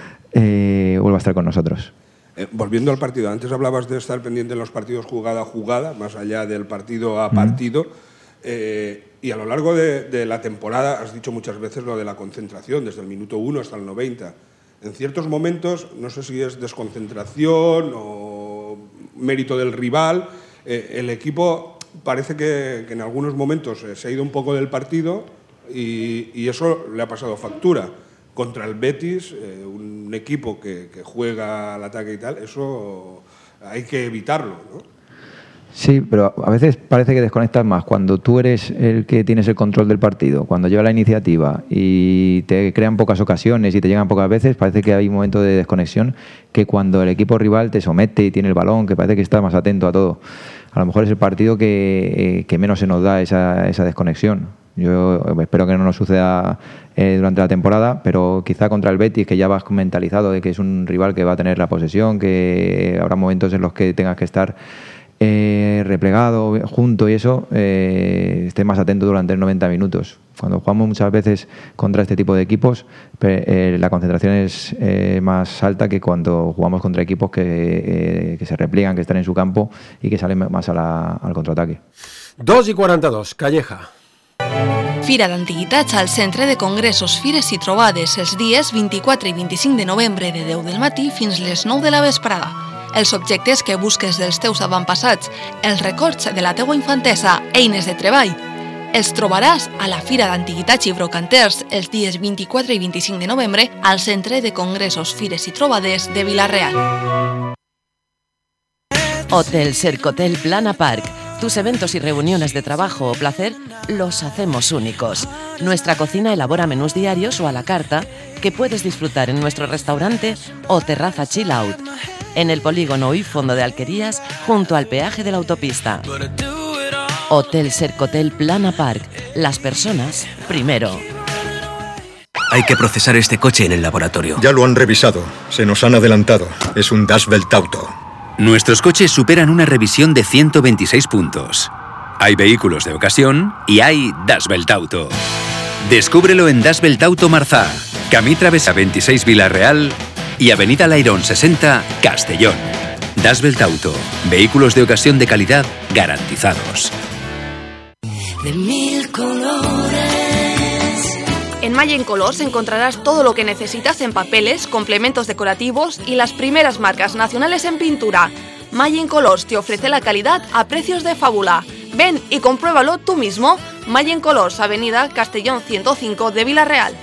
eh, vuelva a estar con nosotros. Eh, volviendo al partido, antes hablabas de estar pendiente en los partidos jugada a jugada, más allá del partido a partido, eh, y a lo largo de, de la temporada has dicho muchas veces lo de la concentración, desde el minuto uno hasta el noventa. En ciertos momentos, no sé si es desconcentración o mérito del rival, eh, el equipo parece que, que en algunos momentos eh, se ha ido un poco del partido y, y eso le ha pasado factura. Contra el Betis, eh, un equipo que, que juega al ataque y tal, eso hay que evitarlo, ¿no? Sí, pero a veces parece que desconectas más cuando tú eres el que tienes el control del partido, cuando lleva la iniciativa y te crean pocas ocasiones y te llegan pocas veces, parece que hay un momento de desconexión, que cuando el equipo rival te somete y tiene el balón, que parece que estás más atento a todo. a lo mejor es el partido que, eh, que menos se nos da esa, esa desconexión. Yo espero que no nos suceda eh, durante la temporada, pero quizá contra el Betis, que ya vas mentalizado de que es un rival que va a tener la posesión, que habrá momentos en los que tengas que estar eh, replegado, junto y eso, eh, esté más atento durante noventa minutos. Cuando jugamos muchas veces contra este tipo de equipos, eh, la concentración es eh, más alta que cuando jugamos contra equipos que, eh, que se repliegan, que están en su campo y que salen más a la, al contraataque. dos i quaranta-dos, Calleja. Fira d'Antiguitats al Centre de Congressos, Fires i Trobades els dies vint-i-quatre i vint-i-cinc de novembre de deu del matí fins les nou de la vesprada. Els objectes que busques dels teus avantpassats, els records de la teua infantesa, eines de treball, els trobaràs a la Fira d'Antiguitats i Brocanters els dies vint-i-quatre i vint-i-cinc de novembre al Centre de Congressos, Fires i Trobades de Vila-real. Hotel Sercotel Plana Park. Tus eventos y reuniones de trabajo o placer los hacemos únicos. Nuestra cocina elabora menús diarios o a la carta que puedes disfrutar en nuestro restaurante o terraza chill out. En el polígono y fondo de Alquerías, junto al peaje de la autopista. Hotel Sercotel Plana Park. Las personas primero. Hay que procesar este coche en el laboratorio. Ya lo han revisado. Se nos han adelantado. Es un Das Belt Auto. Nuestros coches superan una revisión de ciento veintiséis puntos. Hay vehículos de ocasión y hay Das Belt Auto. Descúbrelo en Das Belt Auto Marzá, Camí Travesa veintiséis Vila-real y Avenida Lairón sesenta, Castellón. Das Belt Auto. Vehículos de ocasión de calidad garantizados. De mil colores. En Mayen Colors encontrarás todo lo que necesitas en papeles, complementos decorativos y las primeras marcas nacionales en pintura. Mayen Colors te ofrece la calidad a precios de fábula. Ven y compruébalo tú mismo. Mayen Colors, Avenida Castellón ciento cinco de Vila-real.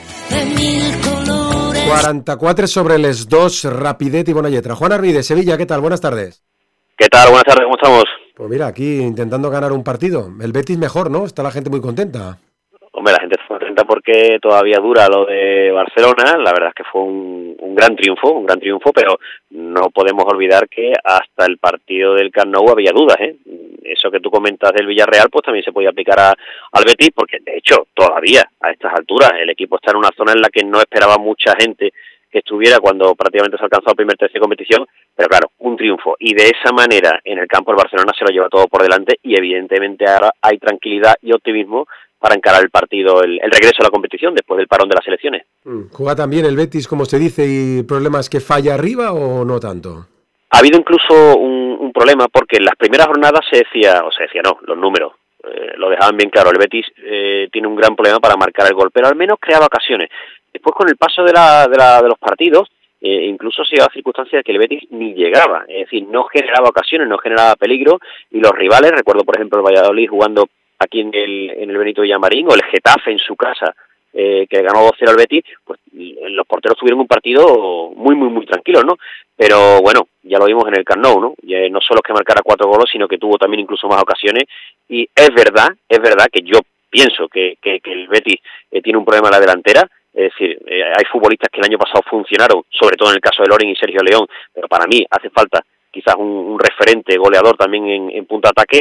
quaranta-quatre sobre les dos, rapidet y bona lletra. Juan Arbi de Sevilla, ¿qué tal? Buenas tardes. ¿Qué tal? Buenas tardes, ¿cómo estamos? Pues mira, aquí intentando ganar un partido. El Betis mejor, ¿no? Está la gente muy contenta. Hombre, la gente está contenta porque todavía dura lo de Barcelona. La verdad es que fue un, un gran triunfo, un gran triunfo, pero no podemos olvidar que hasta el partido del Camp Nou había dudas, ¿eh? Eso que tú comentas del Villarreal, pues también se podía aplicar a, al Betis, porque de hecho todavía a estas alturas el equipo está en una zona en la que no esperaba mucha gente que estuviera cuando prácticamente se alcanzó el primer tercio de competición, pero claro, un triunfo. Y de esa manera en el campo el Barcelona se lo lleva todo por delante y evidentemente ahora hay tranquilidad y optimismo para encarar el partido, el, el regreso a la competición después del parón de las selecciones. ¿Juega también el Betis, como se dice, y problemas que falla arriba o no tanto? Ha habido incluso un, un problema porque en las primeras jornadas se decía, o se decía no, los números eh, lo dejaban bien claro, el Betis eh, tiene un gran problema para marcar el gol, pero al menos creaba ocasiones. Después con el paso de, la, de, la, de los partidos, eh, incluso se llegaba a circunstancias de que el Betis ni llegaba, es decir, no generaba ocasiones, no generaba peligro, y los rivales, recuerdo por ejemplo el Valladolid jugando aquí en el, en el Benito Villamarín, o el Getafe en su casa, eh, que ganó dos cero al Betis, pues los porteros tuvieron un partido muy, muy, muy tranquilo, ¿no? Pero bueno, ya lo vimos en el Camp Nou, ¿no? Ya no solo es que marcara cuatro goles, sino que tuvo también incluso más ocasiones, y es verdad, es verdad que yo pienso que, que, que el Betis eh, tiene un problema en la delantera. Es decir, eh, hay futbolistas que el año pasado funcionaron, sobre todo en el caso de Loren y Sergio León, pero para mí hace falta quizás un, un referente goleador también en, en punta ataque,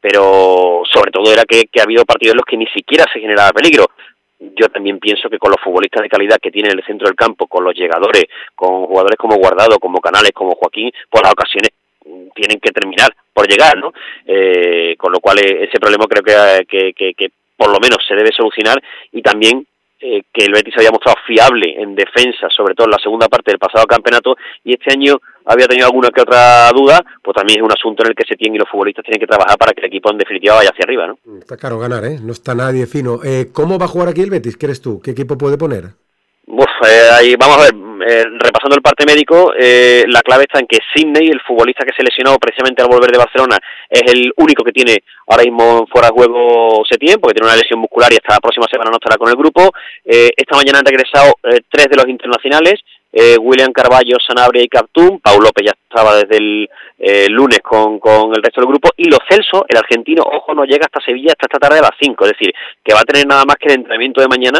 pero sobre todo era que, que ha habido partidos en los que ni siquiera se generaba peligro. Yo también pienso que con los futbolistas de calidad que tiene en el centro del campo, con los llegadores, con jugadores como Guardado, como Canales, como Joaquín, pues las ocasiones tienen que terminar por llegar, ¿no? Eh, con lo cual ese problema creo que, que, que, que por lo menos se debe solucionar, y también Eh, que el Betis había mostrado fiable en defensa, sobre todo en la segunda parte del pasado campeonato, y este año había tenido alguna que otra duda, pues también es un asunto en el que se tiene y los futbolistas tienen que trabajar para que el equipo en definitiva vaya hacia arriba, ¿no? Está caro ganar, ¿eh? No está nadie fino. Eh, ¿Cómo va a jugar aquí el Betis? ¿Qué eres tú? ¿Qué equipo puede poner? Uf, eh, ahí vamos a ver, eh, repasando el parte médico, eh, la clave está en que Sidney, el futbolista que se lesionó precisamente al volver de Barcelona, es el único que tiene ahora mismo fuera de juego Setién, porque tiene una lesión muscular y hasta la próxima semana no estará con el grupo. Eh, esta mañana han regresado eh, tres de los internacionales, eh, William Carballo, Sanabria y Captum. Pau López ya estaba desde el eh, lunes con, con el resto del grupo, y Lo Celso, el argentino, ojo, no llega hasta Sevilla hasta esta tarde a las cinco, es decir, que va a tener nada más que el entrenamiento de mañana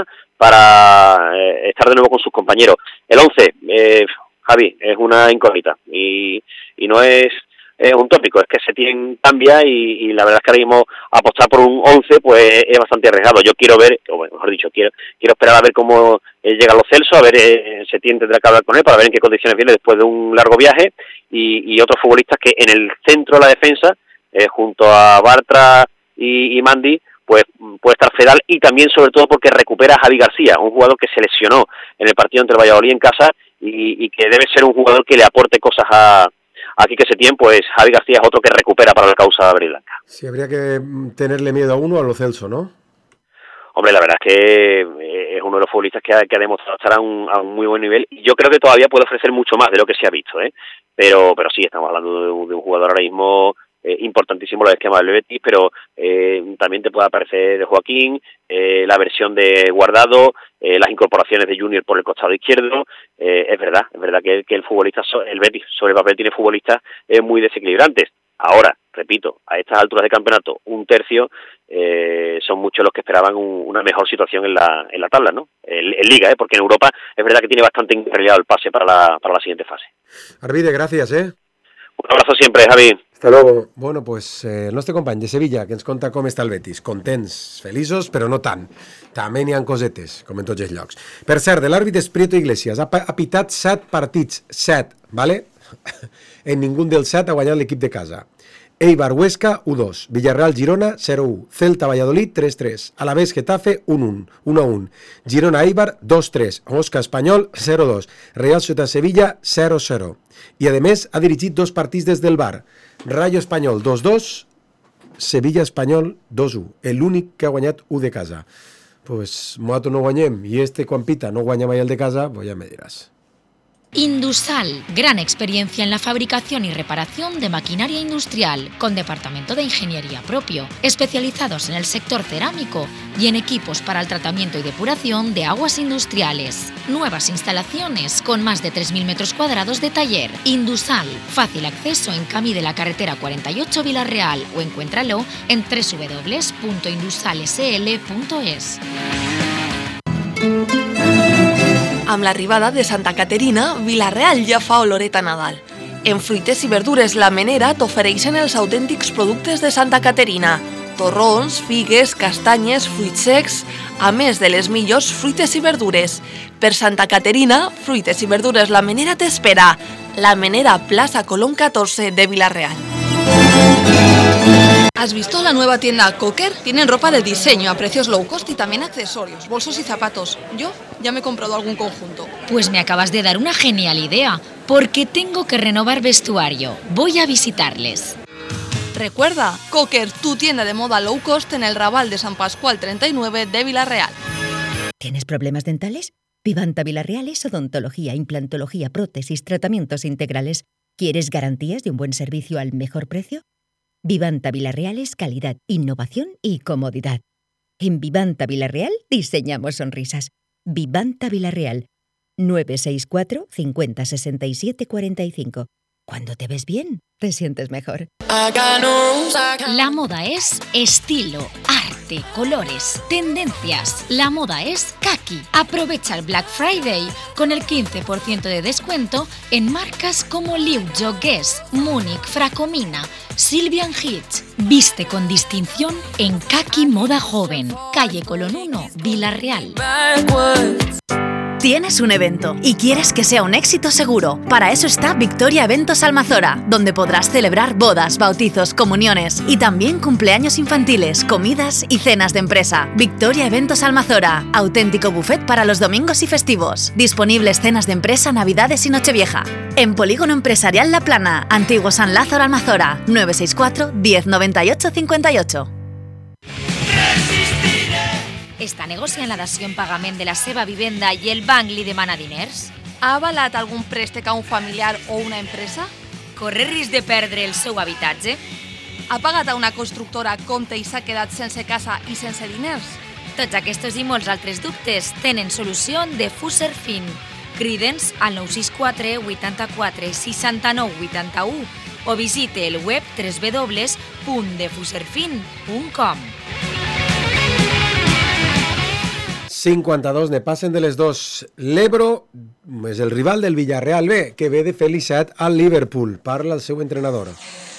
para eh, estar de nuevo con sus compañeros. El once, eh, Javi, es una incógnita, y, y no es es un tópico, es que Setién cambia y, y la verdad es que ahora mismo apostar por un once pues es bastante arriesgado. Yo quiero ver, o mejor dicho, quiero quiero esperar a ver cómo eh, llega Lo Celso, a ver, eh, Setién tendrá que hablar con él para ver en qué condiciones viene después de un largo viaje, y, y otros futbolistas que en el centro de la defensa, eh, junto a Bartra y, y Mandi, pues puede estar Fedal, y también sobre todo porque recupera a Javi García, un jugador que se lesionó en el partido entre Valladolid en casa y, y que debe ser un jugador que le aporte cosas a aquí que Setién, pues Javi García es otro que recupera para la causa verde y blanca. Sí, habría que tenerle miedo a uno o a Lo Celso, ¿no? Hombre, la verdad es que es uno de los futbolistas que ha, que ha demostrado estar a un, a un muy buen nivel, y yo creo que todavía puede ofrecer mucho más de lo que se ha visto, ¿eh? Pero, pero sí, estamos hablando de un, de un jugador ahora mismo eh, importantísimo en el esquema del Betis, pero eh, también te puede aparecer de Joaquín, eh, la versión de Guardado, eh, las incorporaciones de Junior por el costado izquierdo. Eh, es verdad, es verdad que, que el futbolista, el Betis sobre el papel tiene futbolistas eh, muy desequilibrantes. Ahora, repito, a estas alturas de campeonato, un tercio eh, son muchos los que esperaban un, una mejor situación en la en la tabla, ¿no? En, en Liga, ¿eh? Porque en Europa es verdad que tiene bastante encarrilado el pase para la, para la siguiente fase. Arvide, gracias, ¿eh? Un abrazo siempre, Javi. Hasta luego. Bueno, pues eh, el nostre company de Sevilla, que ens conta com està el Betis. Contents, feliços, però no tant. També n'hi ha cosetes, com en tots els llocs. Per cert, de l'àrbit és Prieto Iglesias. Ha, ha pitat set partits, set, ¿vale? En ningú dels set ha guanyat l'equip de casa. Eibar Huesca, u dos. Villarreal Girona, zero u. Celta Valladolid, tres tres. Alavés Getafe, un un. uno a uno. Girona Eibar, dos tres. Osca Espanyol, zero dos. Real Societat Sevilla, zero zero. I, a més, ha dirigit dos partits des del bar. Rayo Espanyol, dos dos. Sevilla Espanyol, dos u. L'únic que ha guanyat u de casa. Pues nosaltres no guanyem, i este quan pita no guanya mai el de casa, pues ja me diràs. Indusal, gran experiencia en la fabricación y reparación de maquinaria industrial, con departamento de ingeniería propio, especializados en el sector cerámico y en equipos para el tratamiento y depuración de aguas industriales. Nuevas instalaciones con más de tres mil metros cuadrados de taller. Indusal, fácil acceso en camí de la carretera cuarenta y ocho Villarreal, o encuéntralo en doble u doble u doble u punto indusal s l punto es. Amb l'arribada de Santa Caterina, Vila-real ja fa oloret a Nadal. En fruites i verdures La Menera t'ofereixen els autèntics productes de Santa Caterina. Torrons, figues, castanyes, fruits secs, a més de les millors fruites i verdures. Per Santa Caterina, fruites i verdures La Menera t'espera. La Menera, Plaza Colón catorce de Vila-real. ¿Has visto la nueva tienda Cocker? Tienen ropa de diseño a precios low cost y también accesorios, bolsos y zapatos. Yo ya me he comprado algún conjunto. Pues me acabas de dar una genial idea, porque tengo que renovar vestuario. Voy a visitarles. Recuerda, Cocker, tu tienda de moda low cost en el Raval de San Pascual treinta y nueve de Vila-real. ¿Tienes problemas dentales? Vivanta Vila-real es odontología, implantología, prótesis, tratamientos integrales. ¿Quieres garantías de un buen servicio al mejor precio? Vivanta Vila-real es calidad, innovación y comodidad. En Vivanta Vila-real diseñamos sonrisas. Vivanta Vila-real, nueve seis cuatro, cincuenta, sesenta y siete, cuarenta y cinco. Cuando te ves bien, te sientes mejor. La moda es estilo, arte, colores, tendencias. La moda es Kaki. Aprovecha el Black Friday con el quince por ciento de descuento en marcas como Liujo, Guess, Múnich, Fracomina, Sylvian Hitch. Viste con distinción en Kaki Moda Joven. Calle Colón uno, Vila-real. Tienes un evento y quieres que sea un éxito seguro. Para eso está Victoria Eventos Almazora, donde podrás celebrar bodas, bautizos, comuniones y también cumpleaños infantiles, comidas y cenas de empresa. Victoria Eventos Almazora, auténtico buffet para los domingos y festivos. Disponibles cenas de empresa, navidades y nochevieja. En Polígono Empresarial La Plana, Antiguo San Lázaro Almazora, nueve seis cuatro, diez, noventa y ocho, cincuenta y ocho. Està negociant la dació en pagament de la seva vivenda i el banc li demana diners? Ha avalat algun préstec a un familiar o una empresa? Corre risc de perdre el seu habitatge? Ha pagat a una constructora a compte i s'ha quedat sense casa i sense diners? Tots aquests i molts altres dubtes tenen solució de Fuserfin. Crida'ns al nou sis quatre, vuitanta-quatre, seixanta-nou, vuitanta-u o visite el web doble u doble u doble u punt defuserfin punt com. cinquanta-dos, ne passen de les dos. L'Ebro és el rival del Villarreal B, que ve de fer l'I set al Liverpool. Parla el seu entrenador.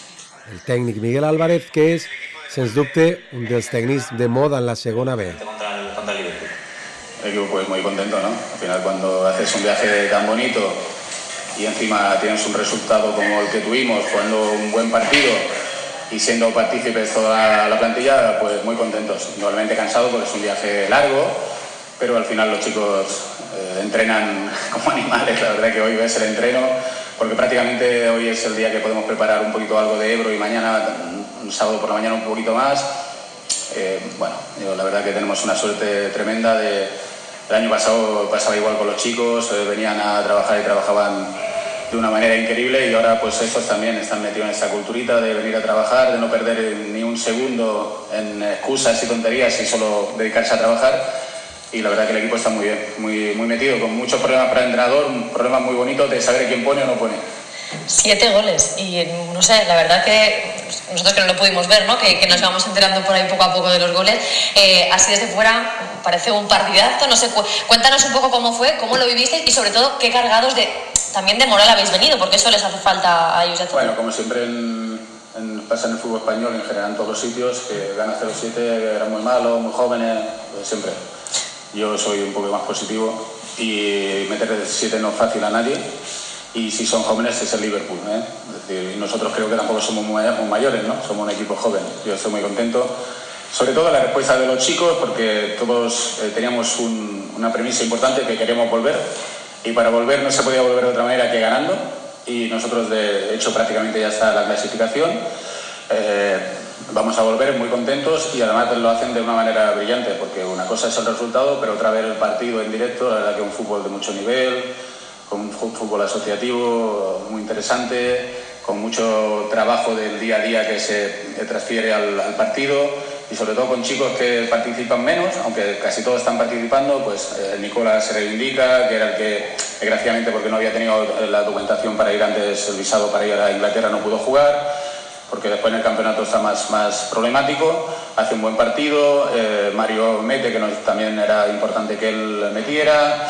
el tècnic Miguel Álvarez, que és, sens dubte, un dels tècnics de moda en la segona B. Contra el, contra el Liverpool. El equipo pues muy contento, ¿no? Al final cuando haces un viaje tan bonito y encima tienes un resultado como el que tuvimos, jugando un buen partido y siendo partícipes toda la plantilla, pues muy contentos. Igualmente cansados porque es un viaje largo, pero al final los chicos eh, entrenan como animales. La verdad que hoy ves el entreno, porque prácticamente hoy es el día que podemos preparar un poquito algo de Ebro y mañana, un sábado por la mañana un poquito más. Eh, bueno, yo, la verdad que tenemos una suerte tremenda. De, el año pasado pasaba igual con los chicos, eh, venían a trabajar y trabajaban de una manera increíble, y ahora pues estos también están metidos en esa culturita de venir a trabajar, de no perder ni un segundo en excusas y tonterías y solo dedicarse a trabajar. Y la verdad que el equipo está muy bien, muy, muy metido, con muchos problemas para el entrenador, un problema muy bonito de saber quién pone o no pone. Siete goles y no sé, la verdad que nosotros que no lo pudimos ver, ¿no? que, que nos vamos enterando por ahí poco a poco de los goles, eh, así desde fuera parece un partidazo, no sé, cu cuéntanos un poco cómo fue, cómo lo vivisteis y sobre todo qué cargados de también de moral habéis venido, porque eso les hace falta a ellos. Bueno, como siempre en, en, pasa en el fútbol español, en general en todos los sitios, que gana cero siete, eran muy malos, muy jóvenes, pues siempre. Yo soy un poco más positivo y meter siete no es fácil a nadie. Y si son jóvenes es el Liverpool, ¿eh? Es decir, nosotros creo que tampoco somos muy, muy mayores, ¿no? Somos un equipo joven. Yo estoy muy contento, sobre todo la respuesta de los chicos, porque todos eh, teníamos un, una premisa importante, que queremos volver, y para volver no se podía volver de otra manera que ganando, y nosotros de hecho prácticamente ya está la clasificación. Eh, vamos a volver muy contentos y además lo hacen de una manera brillante, porque una cosa es el resultado, pero otra vez el partido en directo, la verdad que un fútbol de mucho nivel, con un fútbol asociativo muy interesante, con mucho trabajo del día a día que se transfiere al, al partido, y sobre todo con chicos que participan menos, aunque casi todos están participando. Pues eh, Nicolás se reivindica, que era el que, desgraciadamente porque no había tenido la documentación para ir antes, el visado para ir a Inglaterra, no pudo jugar, porque después en el campeonato está más, más problemático, hace un buen partido. eh, Mario mete, que no, también era importante que él metiera.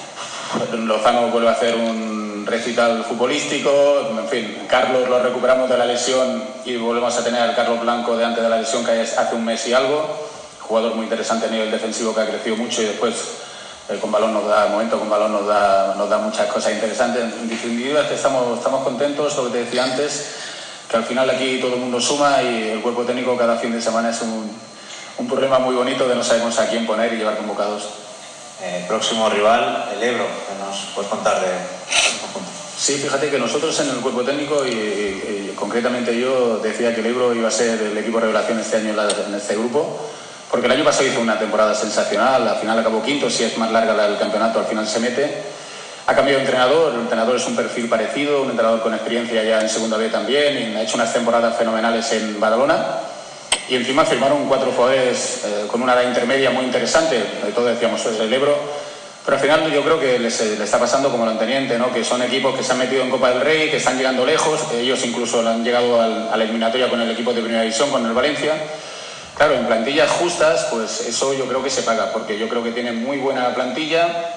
Lozano vuelve a hacer un recital futbolístico, en fin, Carlos lo recuperamos de la lesión y volvemos a tener al Carlos Blanco de antes de la lesión, que hace un mes y algo, jugador muy interesante a nivel defensivo, que ha crecido mucho, y después eh, con balón nos da, momento con balón nos da, nos da muchas cosas interesantes. En definitiva, que estamos, estamos contentos, lo que te decía antes, que al final aquí todo el mundo suma, y el cuerpo técnico cada fin de semana es un, un problema muy bonito de no sabemos a quién poner y llevar convocados. Eh, próximo rival, el Ebro, ¿qué nos puedes contar de conjunto? Sí, fíjate que nosotros en el cuerpo técnico, y, y, y concretamente yo decía que el Ebro iba a ser el equipo revelación este año en, la, en este grupo, porque el año pasado hizo una temporada sensacional, al final acabó quinto, si es más larga la del campeonato al final se mete. Ha cambiado de entrenador, el entrenador es un perfil parecido, un entrenador con experiencia ya en segunda B también, y ha hecho unas temporadas fenomenales en Badalona. Y encima firmaron cuatro jugadores eh, con una edad intermedia muy interesante. Todos decíamos, es el Ebro. Pero al final yo creo que les, les está pasando como lo Teniente, ¿no? Que son equipos que se han metido en Copa del Rey, que están llegando lejos. Ellos incluso han llegado al, a la eliminatoria con el equipo de Primera División, con el Valencia. Claro, en plantillas justas, pues eso yo creo que se paga, porque yo creo que tienen muy buena plantilla,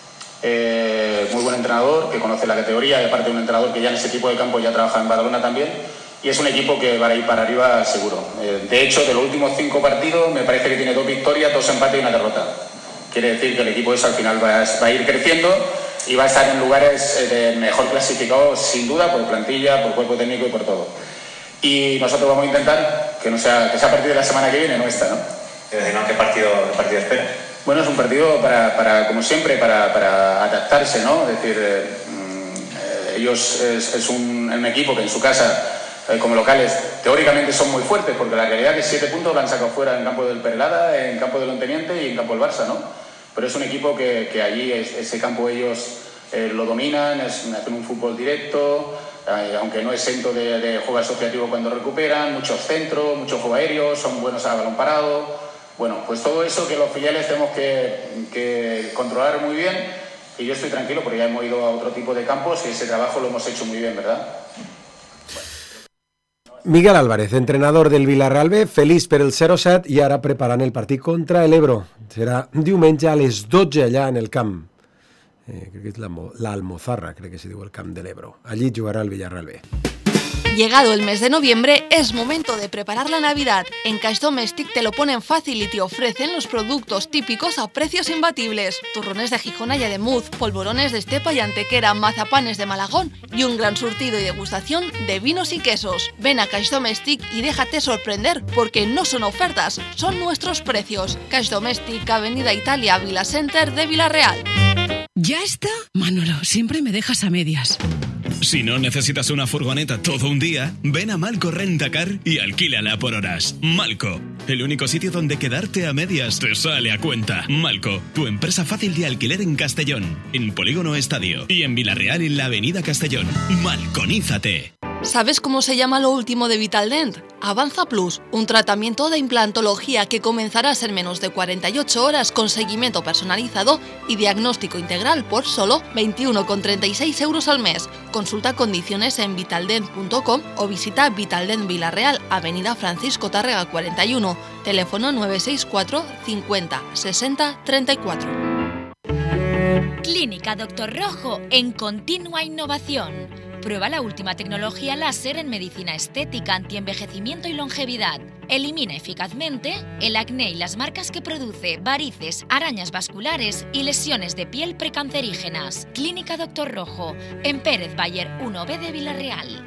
eh, muy buen entrenador, que conoce la categoría, y aparte un entrenador que ya en ese tipo de campo ya trabaja en Badalona también. Y es un equipo que va a ir para arriba seguro. Eh, de hecho, de los últimos cinco partidos, me parece que tiene dos victorias, dos empates y una derrota. Quiere decir que el equipo eso al final va a, va a ir creciendo y va a estar en lugares eh, mejor clasificados, sin duda, por plantilla, por cuerpo técnico y por todo. Y nosotros vamos a intentar que no sea, que sea a partir de la semana que viene, no esta, ¿no? Es decir, ¿no? ¿Qué partido, qué partido espera? Bueno, es un partido para, para como siempre, para, para adaptarse, ¿no? Es decir, eh, eh, ellos es, es un, un equipo que en su casa, como locales, teóricamente son muy fuertes, porque la realidad es que siete puntos lo han sacado fuera en campo del Perelada, en campo del Onteniente y en campo del Barça, ¿no? Pero es un equipo que, que allí es, ese campo ellos eh, lo dominan, es, hacen un fútbol directo, eh, aunque no es exento de, de juego asociativo cuando recuperan, muchos centros, mucho juego aéreo, son buenos a balón parado. Bueno, pues todo eso que los filiales tenemos que, que controlar muy bien, y yo estoy tranquilo porque ya hemos ido a otro tipo de campos y ese trabajo lo hemos hecho muy bien, ¿verdad? Miguel Álvarez, entrenador del Villarreal B, feliç per el zero set i ara preparant el partit contra l'Ebro. Serà diumenge a les dotze allà en el camp. Eh, crec que és l'Almozarra, crec que se diu el camp de l'Ebro. Allí jugarà el Villarreal B. Llegado el mes de noviembre, es momento de preparar la Navidad. En Cash Domestic te lo ponen fácil y te ofrecen los productos típicos a precios imbatibles. Turrones de Gijona y Ademuz, polvorones de Estepa y Antequera, mazapanes de Malagón y un gran surtido y degustación de vinos y quesos. Ven a Cash Domestic y déjate sorprender, porque no son ofertas, son nuestros precios. Cash Domestic, Avenida Italia, Vila Center de Villarreal. ¿Ya está? Manolo, siempre me dejas a medias. Si no necesitas una furgoneta todo un día, ven a Malco Rentacar y alquílala por horas. Malco, el único sitio donde quedarte a medias te sale a cuenta. Malco, tu empresa fácil de alquiler en Castellón, en Polígono Estadio y en Villarreal en la Avenida Castellón. Malconízate. ¿Sabes cómo se llama lo último de Vitaldent? Avanza Plus, un tratamiento de implantología que comenzará en menos de cuarenta y ocho horas con seguimiento personalizado y diagnóstico integral por solo veintiuno con treinta y seis euros al mes. Consulta condiciones en vitaldent punto com o visita Vitaldent Villarreal, Avenida Francisco Tárrega cuarenta y uno, teléfono nueve seis cuatro cincuenta sesenta treinta y cuatro. Clínica Doctor Rojo en continua innovación. Prueba la última tecnología láser en medicina estética, antienvejecimiento y longevidad. Elimina eficazmente el acné y las marcas que produce, varices, arañas vasculares y lesiones de piel precancerígenas. Clínica Doctor Rojo, en Pérez Bayer uno B de Villarreal.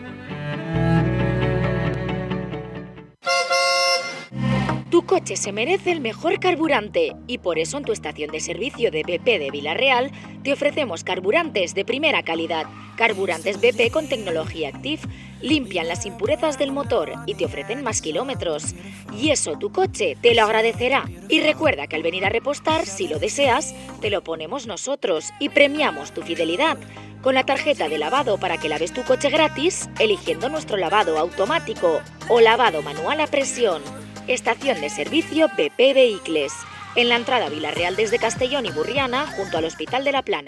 Tu coche se merece el mejor carburante y por eso en tu estación de servicio de B P de Villarreal te ofrecemos carburantes de primera calidad. Carburantes B P con tecnología Active limpian las impurezas del motor y te ofrecen más kilómetros. Y eso tu coche te lo agradecerá. Y recuerda que al venir a repostar, si lo deseas, te lo ponemos nosotros y premiamos tu fidelidad con la tarjeta de lavado para que laves tu coche gratis eligiendo nuestro lavado automático o lavado manual a presión. Estación de servicio B P Vehicles, en la entrada a Villarreal desde Castellón y Burriana, junto al Hospital de la Plana.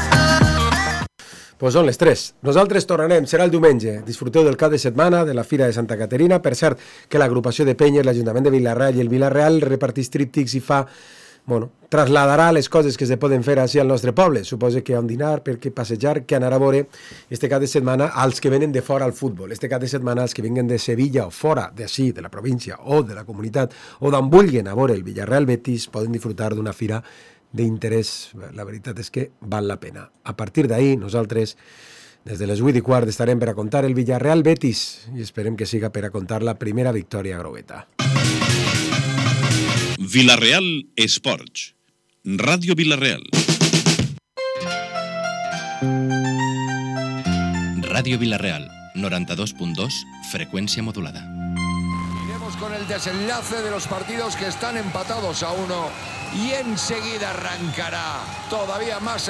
Pues són les tres. Nosaltres tornarem, serà el diumenge. Disfruteu del cap de setmana de la Fira de Santa Caterina. Per cert, que l'agrupació de Penyes, l'Ajuntament de Villarreal i el Villarreal repartís tríptics i fa... Bueno, trasladarà les coses que se poden fer així al nostre poble. Suposo que a un dinar, per què passejar, que anar a veure este cap de setmana als que venen de fora al futbol. Este cap de setmana als que venguen de Sevilla o fora d'ací, de la província o de la comunitat, o d'on vulguin a veure el Villarreal Betis, poden disfrutar d'una fira d'interès. La veritat és que val la pena. A partir d'ahir, nosaltres, des de les vuit i quart, estarem per a contar el Villarreal Betis i esperem que siga per a contar la primera victòria grogueta. Villarreal Esports. Radio Villarreal. Radio Villarreal, noventa y dos punto dos, frecuencia modulada. Iremos con el desenlace de los partidos que están empatados a uno y enseguida arrancará todavía más